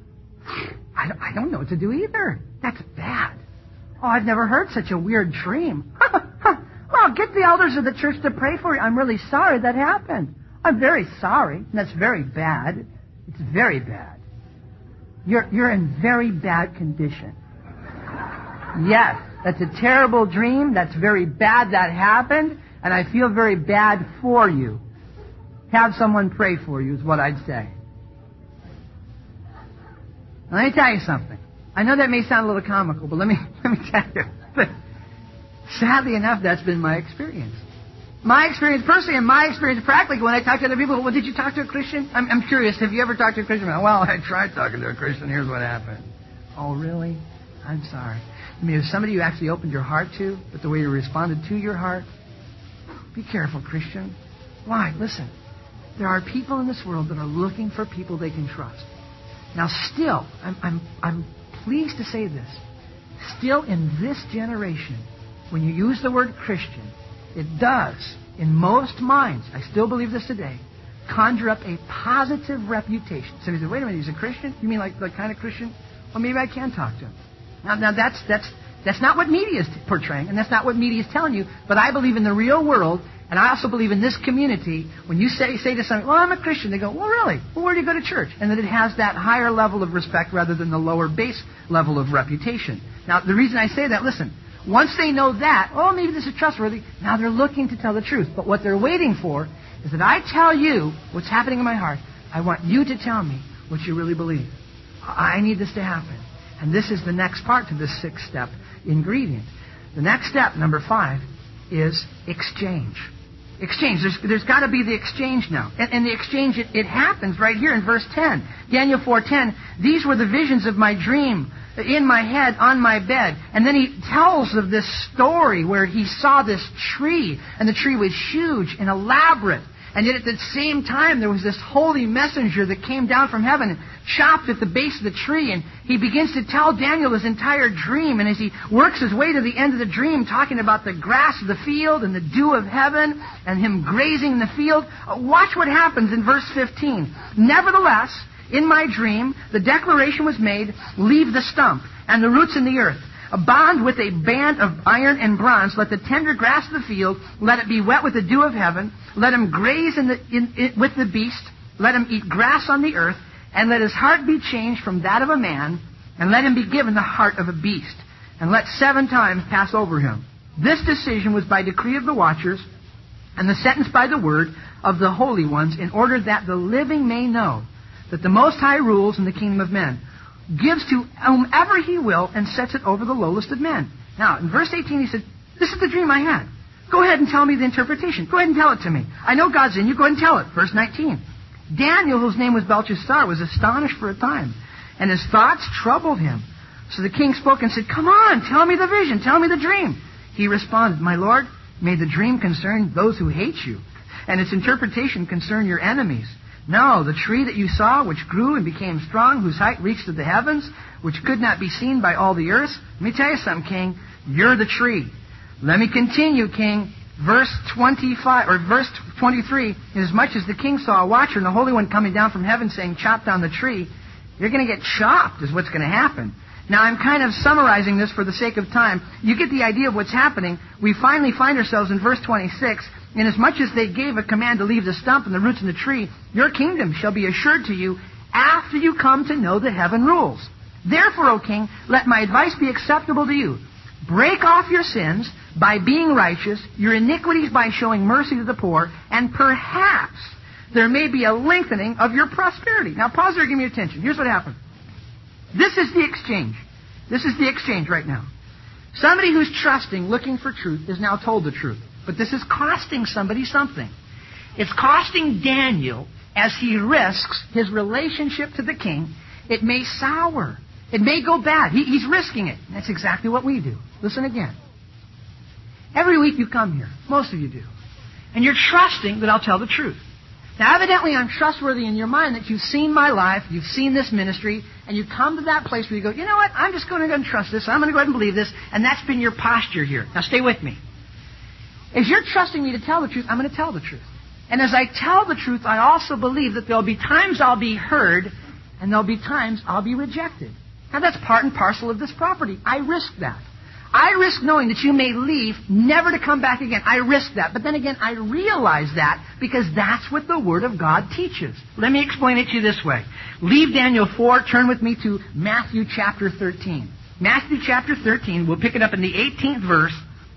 I don't, I don't know what to do either. That's bad. Oh, I've never heard such a weird dream. Well, get the elders of the church to pray for you. I'm really sorry that happened. I'm very sorry. And that's very bad. It's very bad. You're, you're in very bad condition. Yes, that's a terrible dream. That's very bad that happened. And I feel very bad for you. Have someone pray for you is what I'd say. Let me tell you something. I know that may sound a little comical, but let me let me tell you. But sadly enough, that's been my experience. My experience personally and my experience practically when I talk to other people, well, did you talk to a Christian? I'm, I'm curious, have you ever talked to a Christian? Well, I tried talking to a Christian. Here's what happened. Oh, really? I'm sorry. I mean, if somebody you actually opened your heart to, but the way you responded to your heart, be careful, Christian. Why? Listen, there are people in this world that are looking for people they can trust. Now, still, I'm, I'm, I'm pleased to say this, still in this generation, when you use the word Christian, it does, in most minds, I still believe this today, conjure up a positive reputation. Somebody says, wait a minute, he's a Christian? You mean like the kind of Christian? Well, maybe I can talk to him. Now, now that's, that's, that's not what media is portraying, and that's not what media is telling you, but I believe in the real world, and I also believe in this community, when you say, say to somebody, well, I'm a Christian, they go, well, really? Well, where do you go to church? And that it has that higher level of respect rather than the lower base level of reputation. Now, the reason I say that, listen, once they know that, oh, maybe this is trustworthy, now they're looking to tell the truth. But what they're waiting for is that I tell you what's happening in my heart. I want you to tell me what you really believe. I need this to happen. And this is the next part to this six-step ingredient. The next step, number five, is exchange. Exchange. There's, there's got to be the exchange now. And, and the exchange, it, it happens right here in verse ten. Daniel four ten, these were the visions of my dream in my head, on my bed. And then he tells of this story where he saw this tree, and the tree was huge and elaborate. And yet at the same time, there was this holy messenger that came down from heaven and chopped at the base of the tree. And he begins to tell Daniel his entire dream. And as he works his way to the end of the dream, talking about the grass of the field and the dew of heaven and him grazing in the field, watch what happens in verse fifteen. Nevertheless, in my dream, the declaration was made, leave the stump and the roots in the earth. A bond with a band of iron and bronze. Let the tender grass of the field, let it be wet with the dew of heaven. Let him graze in the, in, in, with the beast. Let him eat grass on the earth. And let his heart be changed from that of a man. And let him be given the heart of a beast. And let seven times pass over him. This decision was by decree of the watchers, and the sentence by the word of the holy ones, in order that the living may know that the Most High rules in the kingdom of men, gives to whomever he will, and sets it over the lowest of men. Now, in verse eighteen, he said, this is the dream I had. Go ahead and tell me the interpretation. Go ahead and tell it to me. I know God's in you. Go ahead and tell it. Verse nineteen. Daniel, whose name was Belteshazzar, was astonished for a time, and his thoughts troubled him. So the king spoke and said, come on, tell me the vision. Tell me the dream. He responded, my lord, may the dream concern those who hate you, and its interpretation concern your enemies. No, the tree that you saw, which grew and became strong, whose height reached to the heavens, which could not be seen by all the earth. Let me tell you something, king. You're the tree. Let me continue, king. Verse twenty-five, or verse twenty-three, inasmuch as the king saw a watcher and the Holy One coming down from heaven saying, chop down the tree, you're going to get chopped is what's going to happen. Now, I'm kind of summarizing this for the sake of time. You get the idea of what's happening. We finally find ourselves in verse twenty-six. Inasmuch as they gave a command to leave the stump and the roots in the tree, your kingdom shall be assured to you after you come to know the heaven rules. Therefore, O king, let my advice be acceptable to you. Break off your sins by being righteous, your iniquities by showing mercy to the poor, and perhaps there may be a lengthening of your prosperity. Now, pause there and give me attention. Here's what happened. This is the exchange. This is the exchange right now. Somebody who's trusting, looking for truth, is now told the truth. But this is costing somebody something. It's costing Daniel, as he risks his relationship to the king, it may sour. It may go bad. He, he's risking it. That's exactly what we do. Listen again. Every week you come here. Most of you do. And you're trusting that I'll tell the truth. Now, evidently, I'm trustworthy in your mind that you've seen my life, you've seen this ministry, and you come to that place where you go, you know what, I'm just going to go and trust this, I'm going to go ahead and believe this, and that's been your posture here. Now, stay with me. As you're trusting me to tell the truth, I'm going to tell the truth. And as I tell the truth, I also believe that there'll be times I'll be heard, and there'll be times I'll be rejected. Now, that's part and parcel of this property. I risk that. I risk knowing that you may leave, never to come back again. I risk that. But then again, I realize that because that's what the Word of God teaches. Let me explain it to you this way. Leave Daniel four, turn with me to Matthew chapter thirteen. Matthew chapter thirteen, we'll pick it up in the eighteenth verse.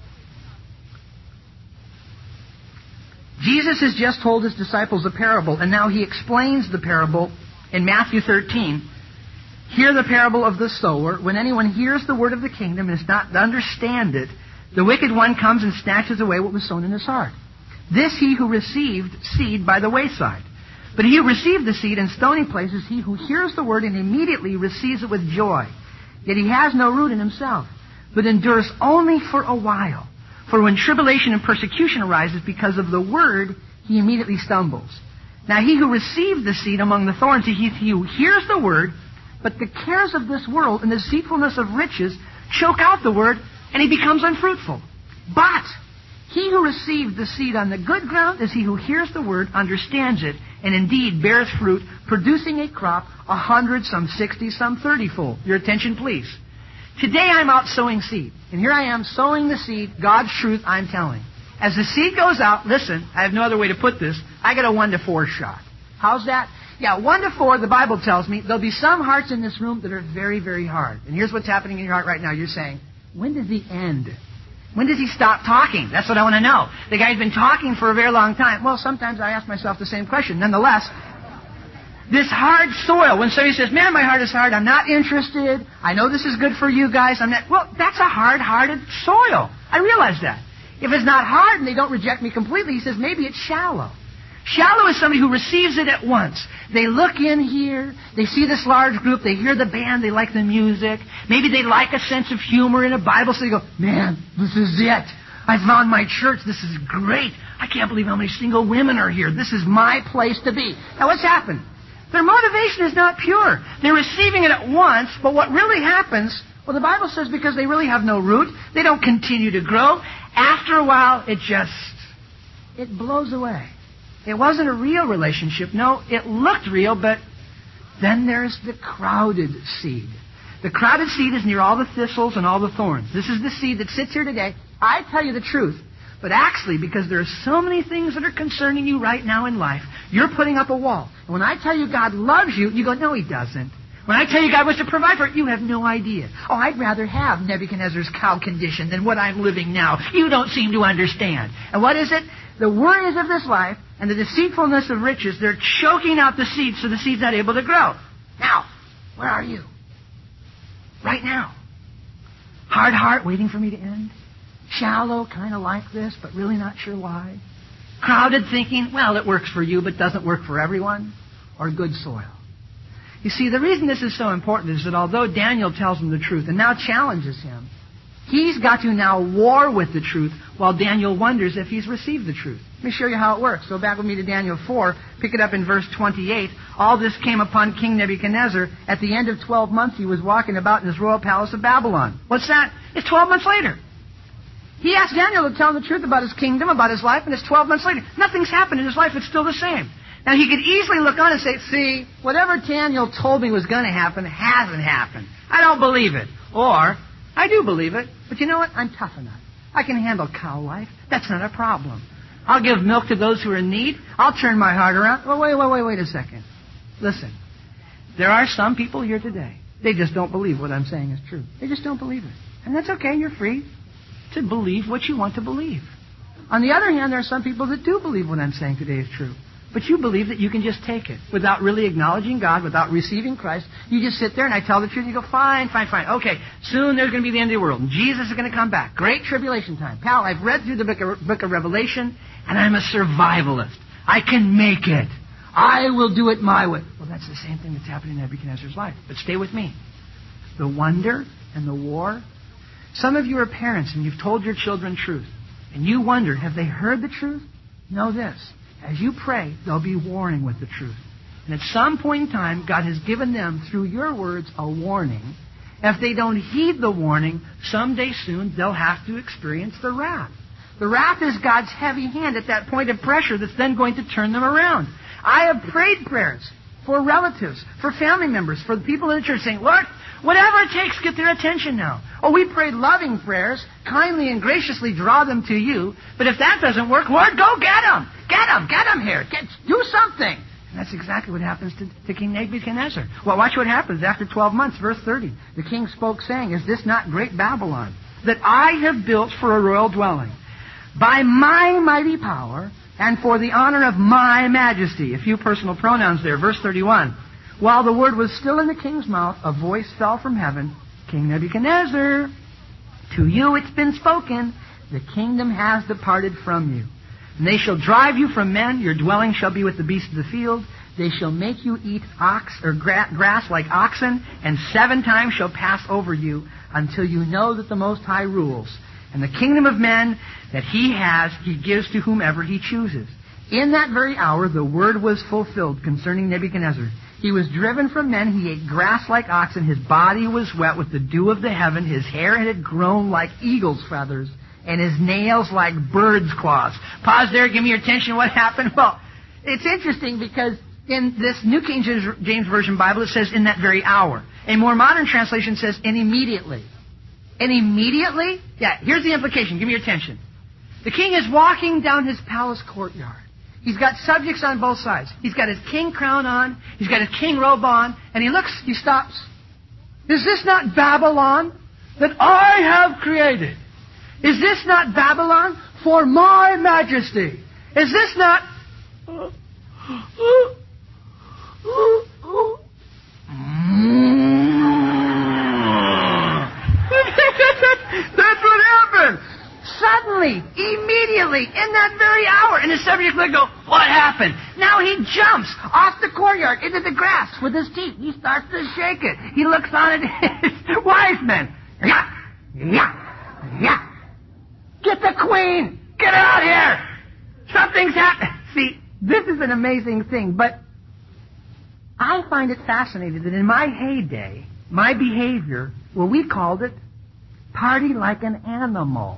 Jesus has just told his disciples a parable, and now he explains the parable in Matthew thirteen. Hear the parable of the sower. When anyone hears the word of the kingdom and is not to understand it, the wicked one comes and snatches away what was sown in his heart. This he who received seed by the wayside. But he who received the seed in stony places, he who hears the word and immediately receives it with joy. Yet he has no root in himself, but endures only for a while. For when tribulation and persecution arises because of the word, he immediately stumbles. Now he who received the seed among the thorns, he, he who hears the word, but the cares of this world and the deceitfulness of riches choke out the word, and he becomes unfruitful. But he who received the seed on the good ground is he who hears the word, understands it, and indeed bears fruit, producing a crop, a hundred, some sixty, some thirty-fold. Your attention, please. Today I'm out sowing seed. And here I am sowing the seed, God's truth I'm telling. As the seed goes out, listen, I have no other way to put this, I get a one to four shot. How's that? Yeah, one to four, the Bible tells me, there'll be some hearts in this room that are very, very hard. And here's what's happening in your heart right now. You're saying, when does he end? When does he stop talking? That's what I want to know. The guy's been talking for a very long time. Well, sometimes I ask myself the same question. Nonetheless, this hard soil, when somebody says, man, my heart is hard, I'm not interested, I know this is good for you guys, I'm not, well, that's a hard-hearted soil. I realize that. If it's not hard and they don't reject me completely, he says, maybe it's shallow. Shallow is somebody who receives it at once. They look in here, they see this large group, they hear the band, they like the music. Maybe they like a sense of humor in a Bible, so they go, man, this is it. I found my church, this is great. I can't believe how many single women are here. This is my place to be. Now what's happened? Their motivation is not pure. They're receiving it at once, but what really happens, well, the Bible says because they really have no root, they don't continue to grow. After a while, it just, it blows away. It wasn't a real relationship. No, it looked real, but then there's the crowded seed. The crowded seed is near all the thistles and all the thorns. This is the seed that sits here today. I tell you the truth, but actually, because there are so many things that are concerning you right now in life, you're putting up a wall. And when I tell you God loves you, you go, no, he doesn't. When I tell you God wants to provide for it, you have no idea. Oh, I'd rather have Nebuchadnezzar's cow condition than what I'm living now. You don't seem to understand. And what is it? The worries of this life and the deceitfulness of riches, they're choking out the seed so the seed's not able to grow. Now, where are you? Right now. Hard heart waiting for me to end. Shallow, kind of like this, but really not sure why. Crowded thinking, well, it works for you, but doesn't work for everyone. Or good soil. You see, the reason this is so important is that although Daniel tells him the truth and now challenges him, he's got to now war with the truth while Daniel wonders if he's received the truth. Let me show you how it works. Go back with me to Daniel four. Pick it up in verse twenty-eight. All this came upon King Nebuchadnezzar. At the end of twelve months, he was walking about in his royal palace of Babylon. What's that? It's twelve months later. He asked Daniel to tell him the truth about his kingdom, about his life, and it's twelve months later. Nothing's happened in his life. It's still the same. Now, he could easily look on and say, see, whatever Daniel told me was going to happen hasn't happened. I don't believe it. Or, I do believe it, but you know what? I'm tough enough. I can handle cow life. That's not a problem. I'll give milk to those who are in need. I'll turn my heart around. Well, wait, wait, wait, wait a second. Listen, there are some people here today. They just don't believe what I'm saying is true. They just don't believe it. And that's okay. You're free to believe what you want to believe. On the other hand, there are some people that do believe what I'm saying today is true. But you believe that you can just take it without really acknowledging God, without receiving Christ. You just sit there and I tell the truth. You go, fine, fine, fine. Okay, soon there's going to be the end of the world. And Jesus is going to come back. Great tribulation time. Pal, I've read through the book of, book of Revelation, and I'm a survivalist. I can make it. I will do it my way. Well, that's the same thing that's happening in Nebuchadnezzar's life. But stay with me. The wonder and the war. Some of you are parents and you've told your children truth. And you wonder, have they heard the truth? Know this. As you pray, they'll be warring with the truth. And at some point in time, God has given them, through your words, a warning. If they don't heed the warning, someday soon they'll have to experience the wrath. The wrath is God's heavy hand at that point of pressure that's then going to turn them around. I have prayed prayers for relatives, for family members, for the people in the church saying, Lord, whatever it takes, get their attention now. Oh, we prayed loving prayers, kindly and graciously draw them to you. But if that doesn't work, Lord, go get them. Get them. Get them here. Get, do something. And that's exactly what happens to, to King Nebuchadnezzar. Well, watch what happens after twelve months, verse thirty. The king spoke, saying, is this not great Babylon, that I have built for a royal dwelling, by my mighty power, and for the honor of my majesty? A few personal pronouns there. Verse thirty-one. While the word was still in the king's mouth, a voice fell from heaven, King Nebuchadnezzar, to you it's been spoken, the kingdom has departed from you. And they shall drive you from men, your dwelling shall be with the beasts of the field. They shall make you eat ox or gra- grass like oxen, and seven times shall pass over you, until you know that the Most High rules. And the kingdom of men that he has, he gives to whomever he chooses. In that very hour, the word was fulfilled concerning Nebuchadnezzar. He was driven from men. He ate grass like oxen. His body was wet with the dew of the heaven. His hair had grown like eagle's feathers, and his nails like bird's claws. Pause there. Give me your attention. What happened? Well, it's interesting because in this New King James Version Bible, it says in that very hour. A more modern translation says and immediately. And immediately? Yeah, here's the implication. Give me your attention. The king is walking down his palace courtyard. He's got subjects on both sides. He's got his king crown on. He's got his king robe on. And he looks, he stops. Is this not Babylon that I have created? Is this not Babylon for my majesty? Is this not... That's what happened. Suddenly, immediately, in that very hour, and his subject would go, what happened? Now he jumps off the courtyard into the grass with his teeth. He starts to shake it. He looks on at his wise men. Yeah, yeah, yeah. Get the queen! Get her out here! Something's happened. See, this is an amazing thing, but I find it fascinating that in my heyday, my behavior, well, we called it party like an animal.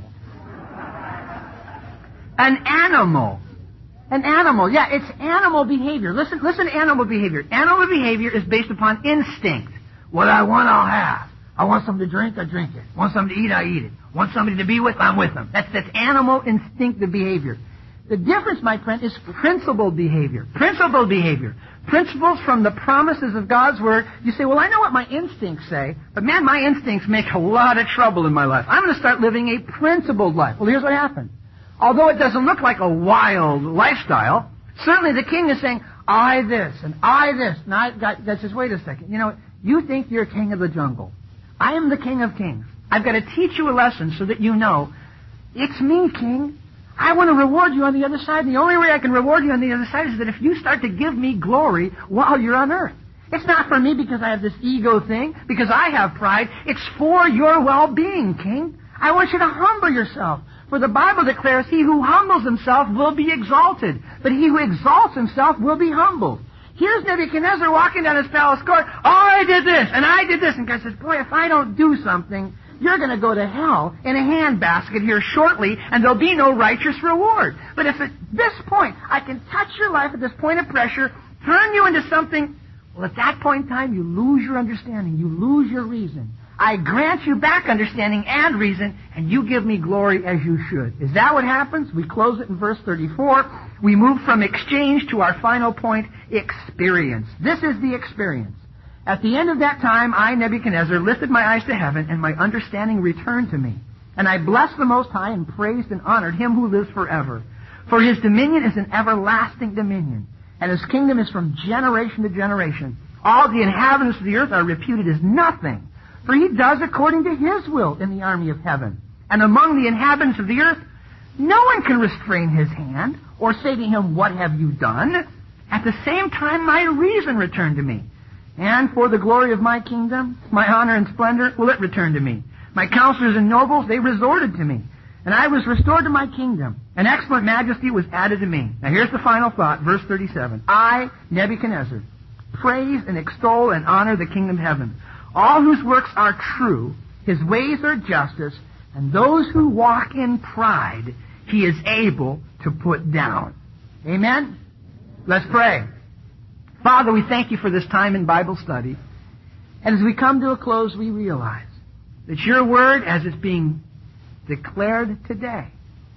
An animal. An animal. Yeah, it's animal behavior. Listen, listen to animal behavior. Animal behavior is based upon instinct. What I want, I'll have. I want something to drink, I drink it. Want something to eat, I eat it. Want somebody to be with, I'm with them. That's, that's animal instinctive behavior. The difference, my friend, is principled behavior. Principled behavior. Principles from the promises of God's Word. You say, well, I know what my instincts say, but man, my instincts make a lot of trouble in my life. I'm going to start living a principled life. Well, here's what happened. Although it doesn't look like a wild lifestyle, certainly the king is saying, I this, and I this. And I, God, God says, wait a second. You know, you think you're king of the jungle. I am the King of Kings. I've got to teach you a lesson so that you know, it's me, King. I want to reward you on the other side. And the only way I can reward you on the other side is that if you start to give me glory while you're on earth. It's not for me because I have this ego thing, because I have pride. It's for your well-being, King. I want you to humble yourself. For the Bible declares, he who humbles himself will be exalted, but he who exalts himself will be humbled. Here's Nebuchadnezzar walking down his palace court. Oh, I did this, and I did this. And God says, boy, if I don't do something, you're going to go to hell in a handbasket here shortly, and there'll be no righteous reward. But if at this point, I can touch your life at this point of pressure, turn you into something, well, at that point in time, you lose your understanding. You lose your reason. I grant you back understanding and reason, and you give me glory as you should. Is that what happens? We close it in verse thirty-four. We move from exchange to our final point, experience. This is the experience. At the end of that time, I, Nebuchadnezzar, lifted my eyes to heaven, and my understanding returned to me. And I blessed the Most High and praised and honored him who lives forever. For his dominion is an everlasting dominion, and his kingdom is from generation to generation. All the inhabitants of the earth are reputed as nothing. For he does according to his will in the army of heaven. And among the inhabitants of the earth, no one can restrain his hand or say to him, what have you done? At the same time, my reason returned to me. And for the glory of my kingdom, my honor and splendor, will it return to me. My counselors and nobles, they resorted to me. And I was restored to my kingdom. An excellent majesty was added to me. Now here's the final thought, verse thirty-seven. I, Nebuchadnezzar, praise and extol and honor the kingdom of heaven. All whose works are true, his ways are justice, and those who walk in pride, he is able to put down. Amen? Let's pray. Father, we thank you for this time in Bible study. And as we come to a close, we realize that your word, as it's being declared today,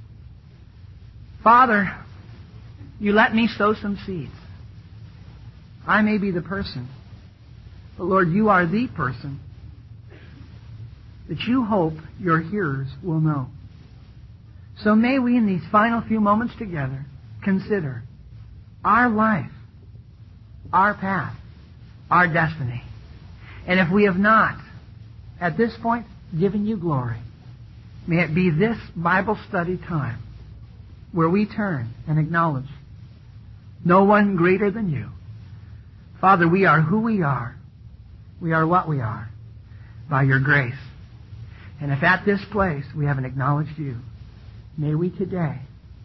Father, you let me sow some seeds. I may be the person, but Lord, you are the person that you hope your hearers will know. So may we, in these final few moments together, consider our life, our path, our destiny. And if we have not, at this point, given you glory, may it be this Bible study time where we turn and acknowledge no one greater than you. Father, we are who we are. We are what we are by your grace. And if at this place we haven't acknowledged you, may we today,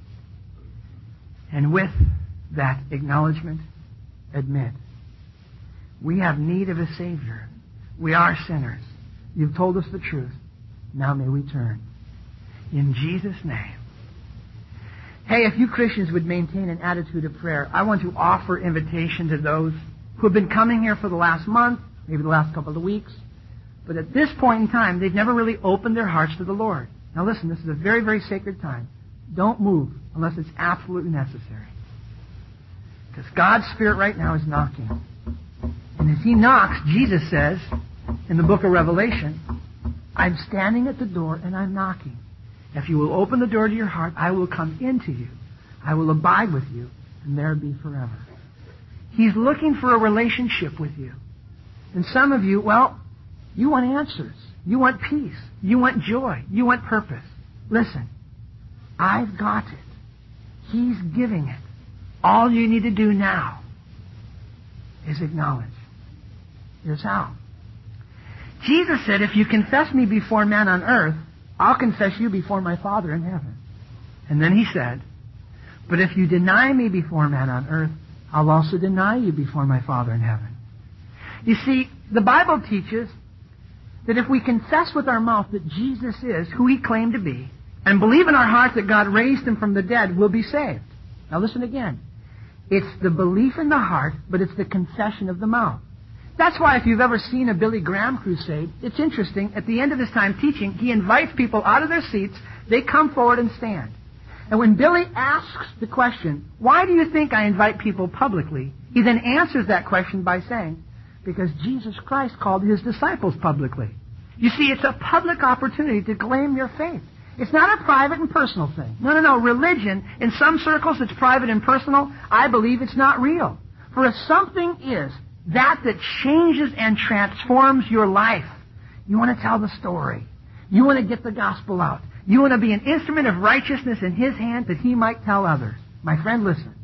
and with that acknowledgement, admit we have need of a Savior. We are sinners. You've told us the truth. Now may we turn. In Jesus' name. Hey, if you Christians would maintain an attitude of prayer, I want to offer invitation to those who have been coming here for the last month, maybe the last couple of weeks, but at this point in time, they've never really opened their hearts to the Lord. Now listen, this is a very, very sacred time. Don't move unless it's absolutely necessary. Because God's Spirit right now is knocking. And as He knocks, Jesus says in the book of Revelation, I'm standing at the door and I'm knocking. If you will open the door to your heart, I will come into you. I will abide with you, and there be forever. He's looking for a relationship with you. And some of you, well, you want answers. You want peace. You want joy. You want purpose. Listen, I've got it. He's giving it. All you need to do now is acknowledge. Here's how. Jesus said, if you confess me before men on earth, I'll confess you before my Father in heaven. And then He said, but if you deny me before men on earth, I'll also deny you before my Father in heaven. You see, the Bible teaches that if we confess with our mouth that Jesus is who He claimed to be, and believe in our heart that God raised Him from the dead, we'll be saved. Now listen again. It's the belief in the heart, but it's the confession of the mouth. That's why if you've ever seen a Billy Graham crusade, it's interesting. At the end of his time teaching, he invites people out of their seats. They come forward and stand. And when Billy asks the question, why do you think I invite people publicly? He then answers that question by saying, because Jesus Christ called His disciples publicly. You see, it's a public opportunity to claim your faith. It's not a private and personal thing. No, no, no. Religion, in some circles it's private and personal. I believe it's not real. For if something is that that changes and transforms your life, you want to tell the story. You want to get the gospel out. You want to be an instrument of righteousness in His hand that He might tell others. My friend, listen.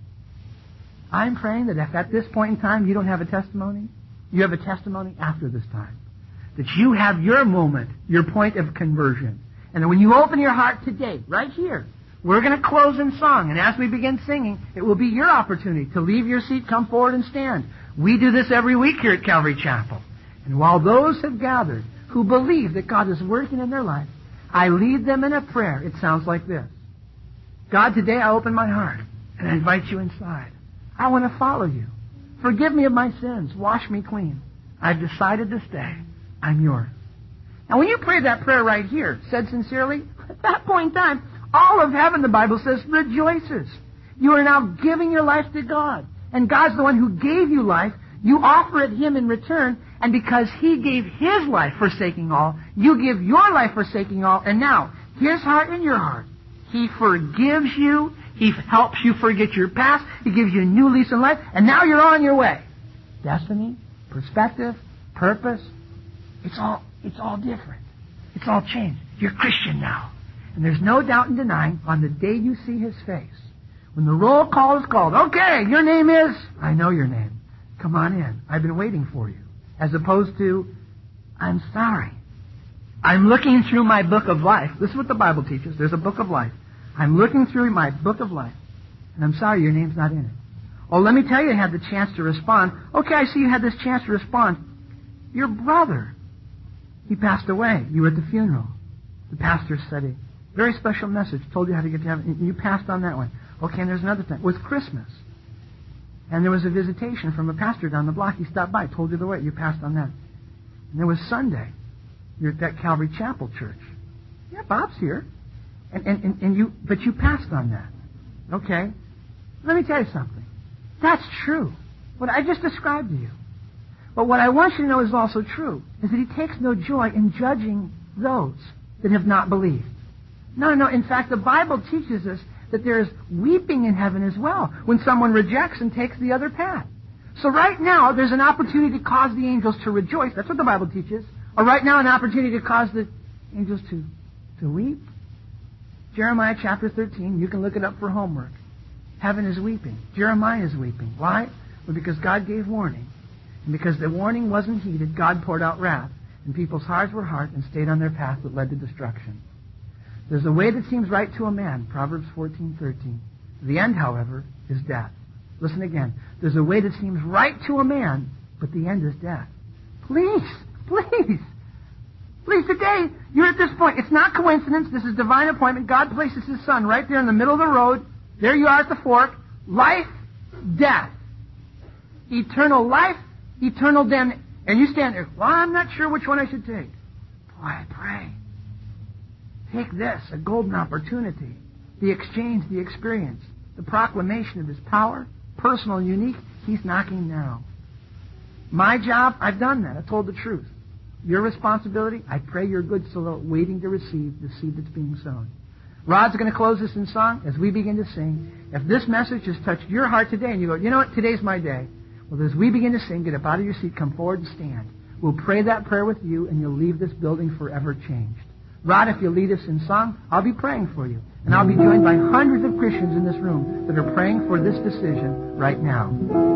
I'm praying that if at this point in time you don't have a testimony, you have a testimony after this time. That you have your moment, your point of conversion. And that when you open your heart today, right here, we're going to close in song. And as we begin singing, it will be your opportunity to leave your seat, come forward and stand. We do this every week here at Calvary Chapel. And while those have gathered who believe that God is working in their life, I lead them in a prayer. It sounds like this. God, today I open my heart and I invite you inside. I want to follow you. Forgive me of my sins. Wash me clean. I've decided to stay. I'm yours. Now when you pray that prayer right here, said sincerely, at that point in time, all of heaven, the Bible says, rejoices. You are now giving your life to God. And God's the one who gave you life. You offer it Him in return. And because He gave His life forsaking all, you give your life forsaking all. And now, His heart in your heart. He forgives you. He helps you forget your past. He gives you a new lease on life. And now you're on your way. Destiny, perspective, purpose. It's all, it's all different. It's all changed. You're Christian now. And there's no doubt in denying on the day you see His face. When the roll call is called, okay, your name is, I know your name. Come on in. I've been waiting for you. As opposed to, I'm sorry. I'm looking through my book of life. This is what the Bible teaches. There's a book of life. I'm looking through my book of life. And I'm sorry your name's not in it. Oh, let me tell you, you had the chance to respond. Okay, I see you had this chance to respond. Your brother, he passed away. You were at the funeral. The pastor said a very special message, told you how to get to heaven. You passed on that one. Okay, and there's another thing. It was Christmas. And there was a visitation from a pastor down the block. He stopped by, told you the way. You passed on that. And there was Sunday. You're at that Calvary Chapel church. Yeah, Bob's here. And, and, and, and you, but you passed on that. Okay? Let me tell you something. That's true. What I just described to you. But what I want you to know is also true, is that He takes no joy in judging those that have not believed. No, no. In fact, the Bible teaches us that there is weeping in heaven as well when someone rejects and takes the other path. So right now, there's an opportunity to cause the angels to rejoice. That's what the Bible teaches. Or right now, an opportunity to cause the angels to, to weep. Jeremiah chapter thirteen, you can look it up for homework. Heaven is weeping. Jeremiah is weeping. Why? Well, because God gave warning. And because the warning wasn't heeded, God poured out wrath. And people's hearts were hard and stayed on their path that led to destruction. There's a way that seems right to a man, Proverbs fourteen thirteen. The end, however, is death. Listen again. There's a way that seems right to a man, but the end is death. Please, please, please, today, you're at this point. It's not coincidence. This is divine appointment. God places His Son right there in the middle of the road. There you are at the fork. Life, death. Eternal life, eternal damnation. And you stand there, well, I'm not sure which one I should take. Boy, I pray. Take this, a golden opportunity. The exchange, the experience, the proclamation of His power, personal and unique. He's knocking now. My job, I've done that. I told the truth. Your responsibility, I pray you're good soil waiting to receive the seed that's being sown. Rod's going to close this in song as we begin to sing. If this message has touched your heart today and you go, you know what, today's my day. Well, as we begin to sing, get up out of your seat, come forward and stand. We'll pray that prayer with you and you'll leave this building forever changed. Rod, if you'll lead us in song, I'll be praying for you. And I'll be joined by hundreds of Christians in this room that are praying for this decision right now.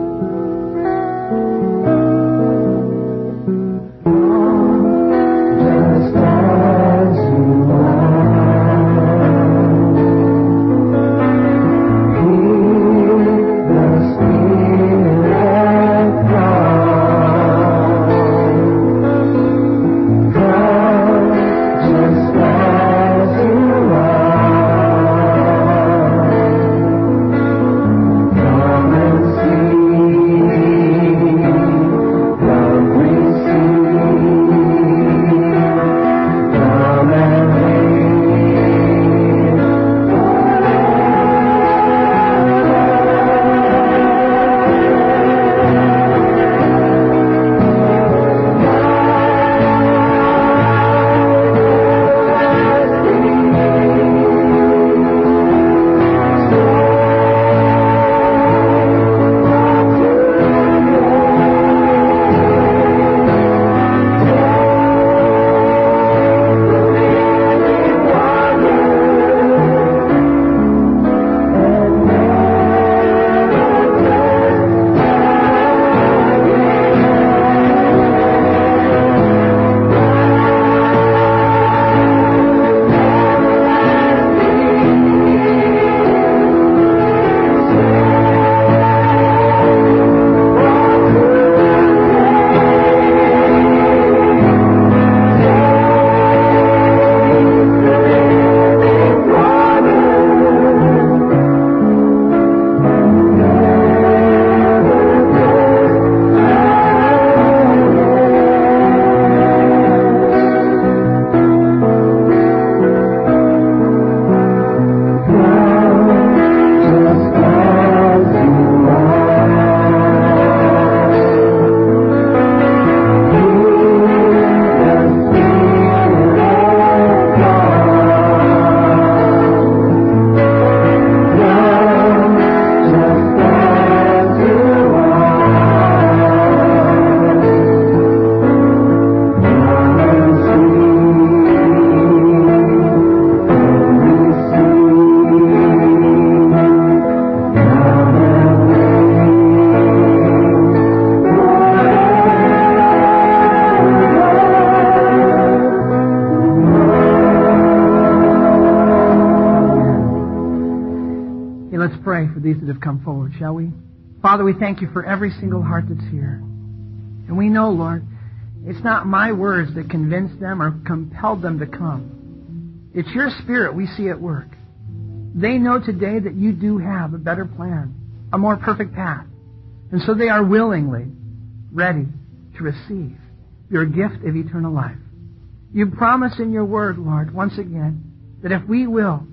These that have come forward, shall we? Father, we thank you for every single heart that's here. And we know, Lord, it's not my words that convinced them or compelled them to come. It's your Spirit we see at work. They know today that you do have a better plan, a more perfect path. And so they are willingly ready to receive your gift of eternal life. You promise in your word, Lord, once again, that if we will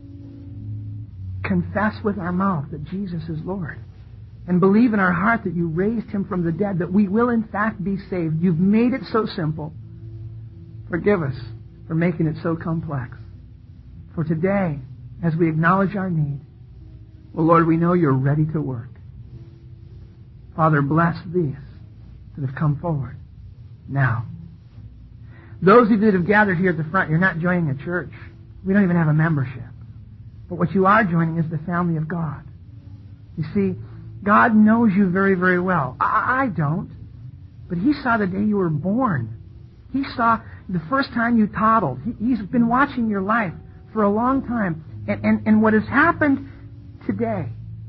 confess with our mouth that Jesus is Lord and believe in our heart that you raised him from the dead, that we will in fact be saved. You've made it so simple. Forgive us for making it so complex. For today, as we acknowledge our need, well, Lord, we know you're ready to work. Father, bless these that have come forward now. Those of you that have gathered here at the front, you're not joining a church. We don't even have a membership. But what you are joining is the family of God. You see, God knows you very, very well. I, I don't. But He saw the day you were born. He saw the first time you toddled. He, he's been watching your life for a long time. And, and, and what has happened today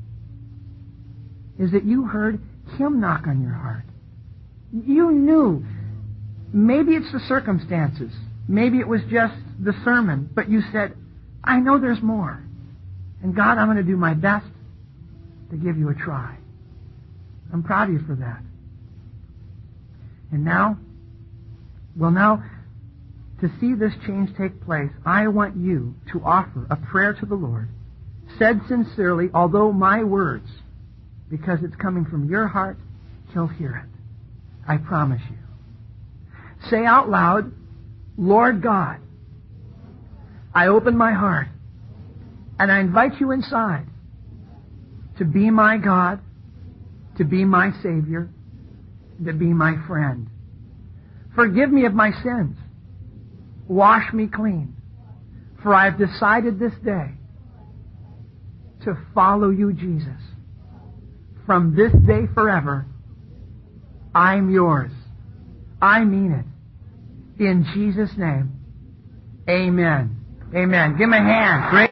is that you heard Him knock on your heart. You knew. Maybe it's the circumstances. Maybe it was just the sermon. But you said, I know there's more. And God, I'm going to do my best to give you a try. I'm proud of you for that. And now, well now, to see this change take place, I want you to offer a prayer to the Lord, said sincerely, although my words, because it's coming from your heart, He'll hear it. I promise you. Say out loud, Lord God, I open my heart and I invite you inside to be my God, to be my Savior, to be my friend. Forgive me of my sins. Wash me clean. For I have decided this day to follow you, Jesus. From this day forever, I'm yours. I mean it. In Jesus' name, amen. Amen. Give him a hand. Great.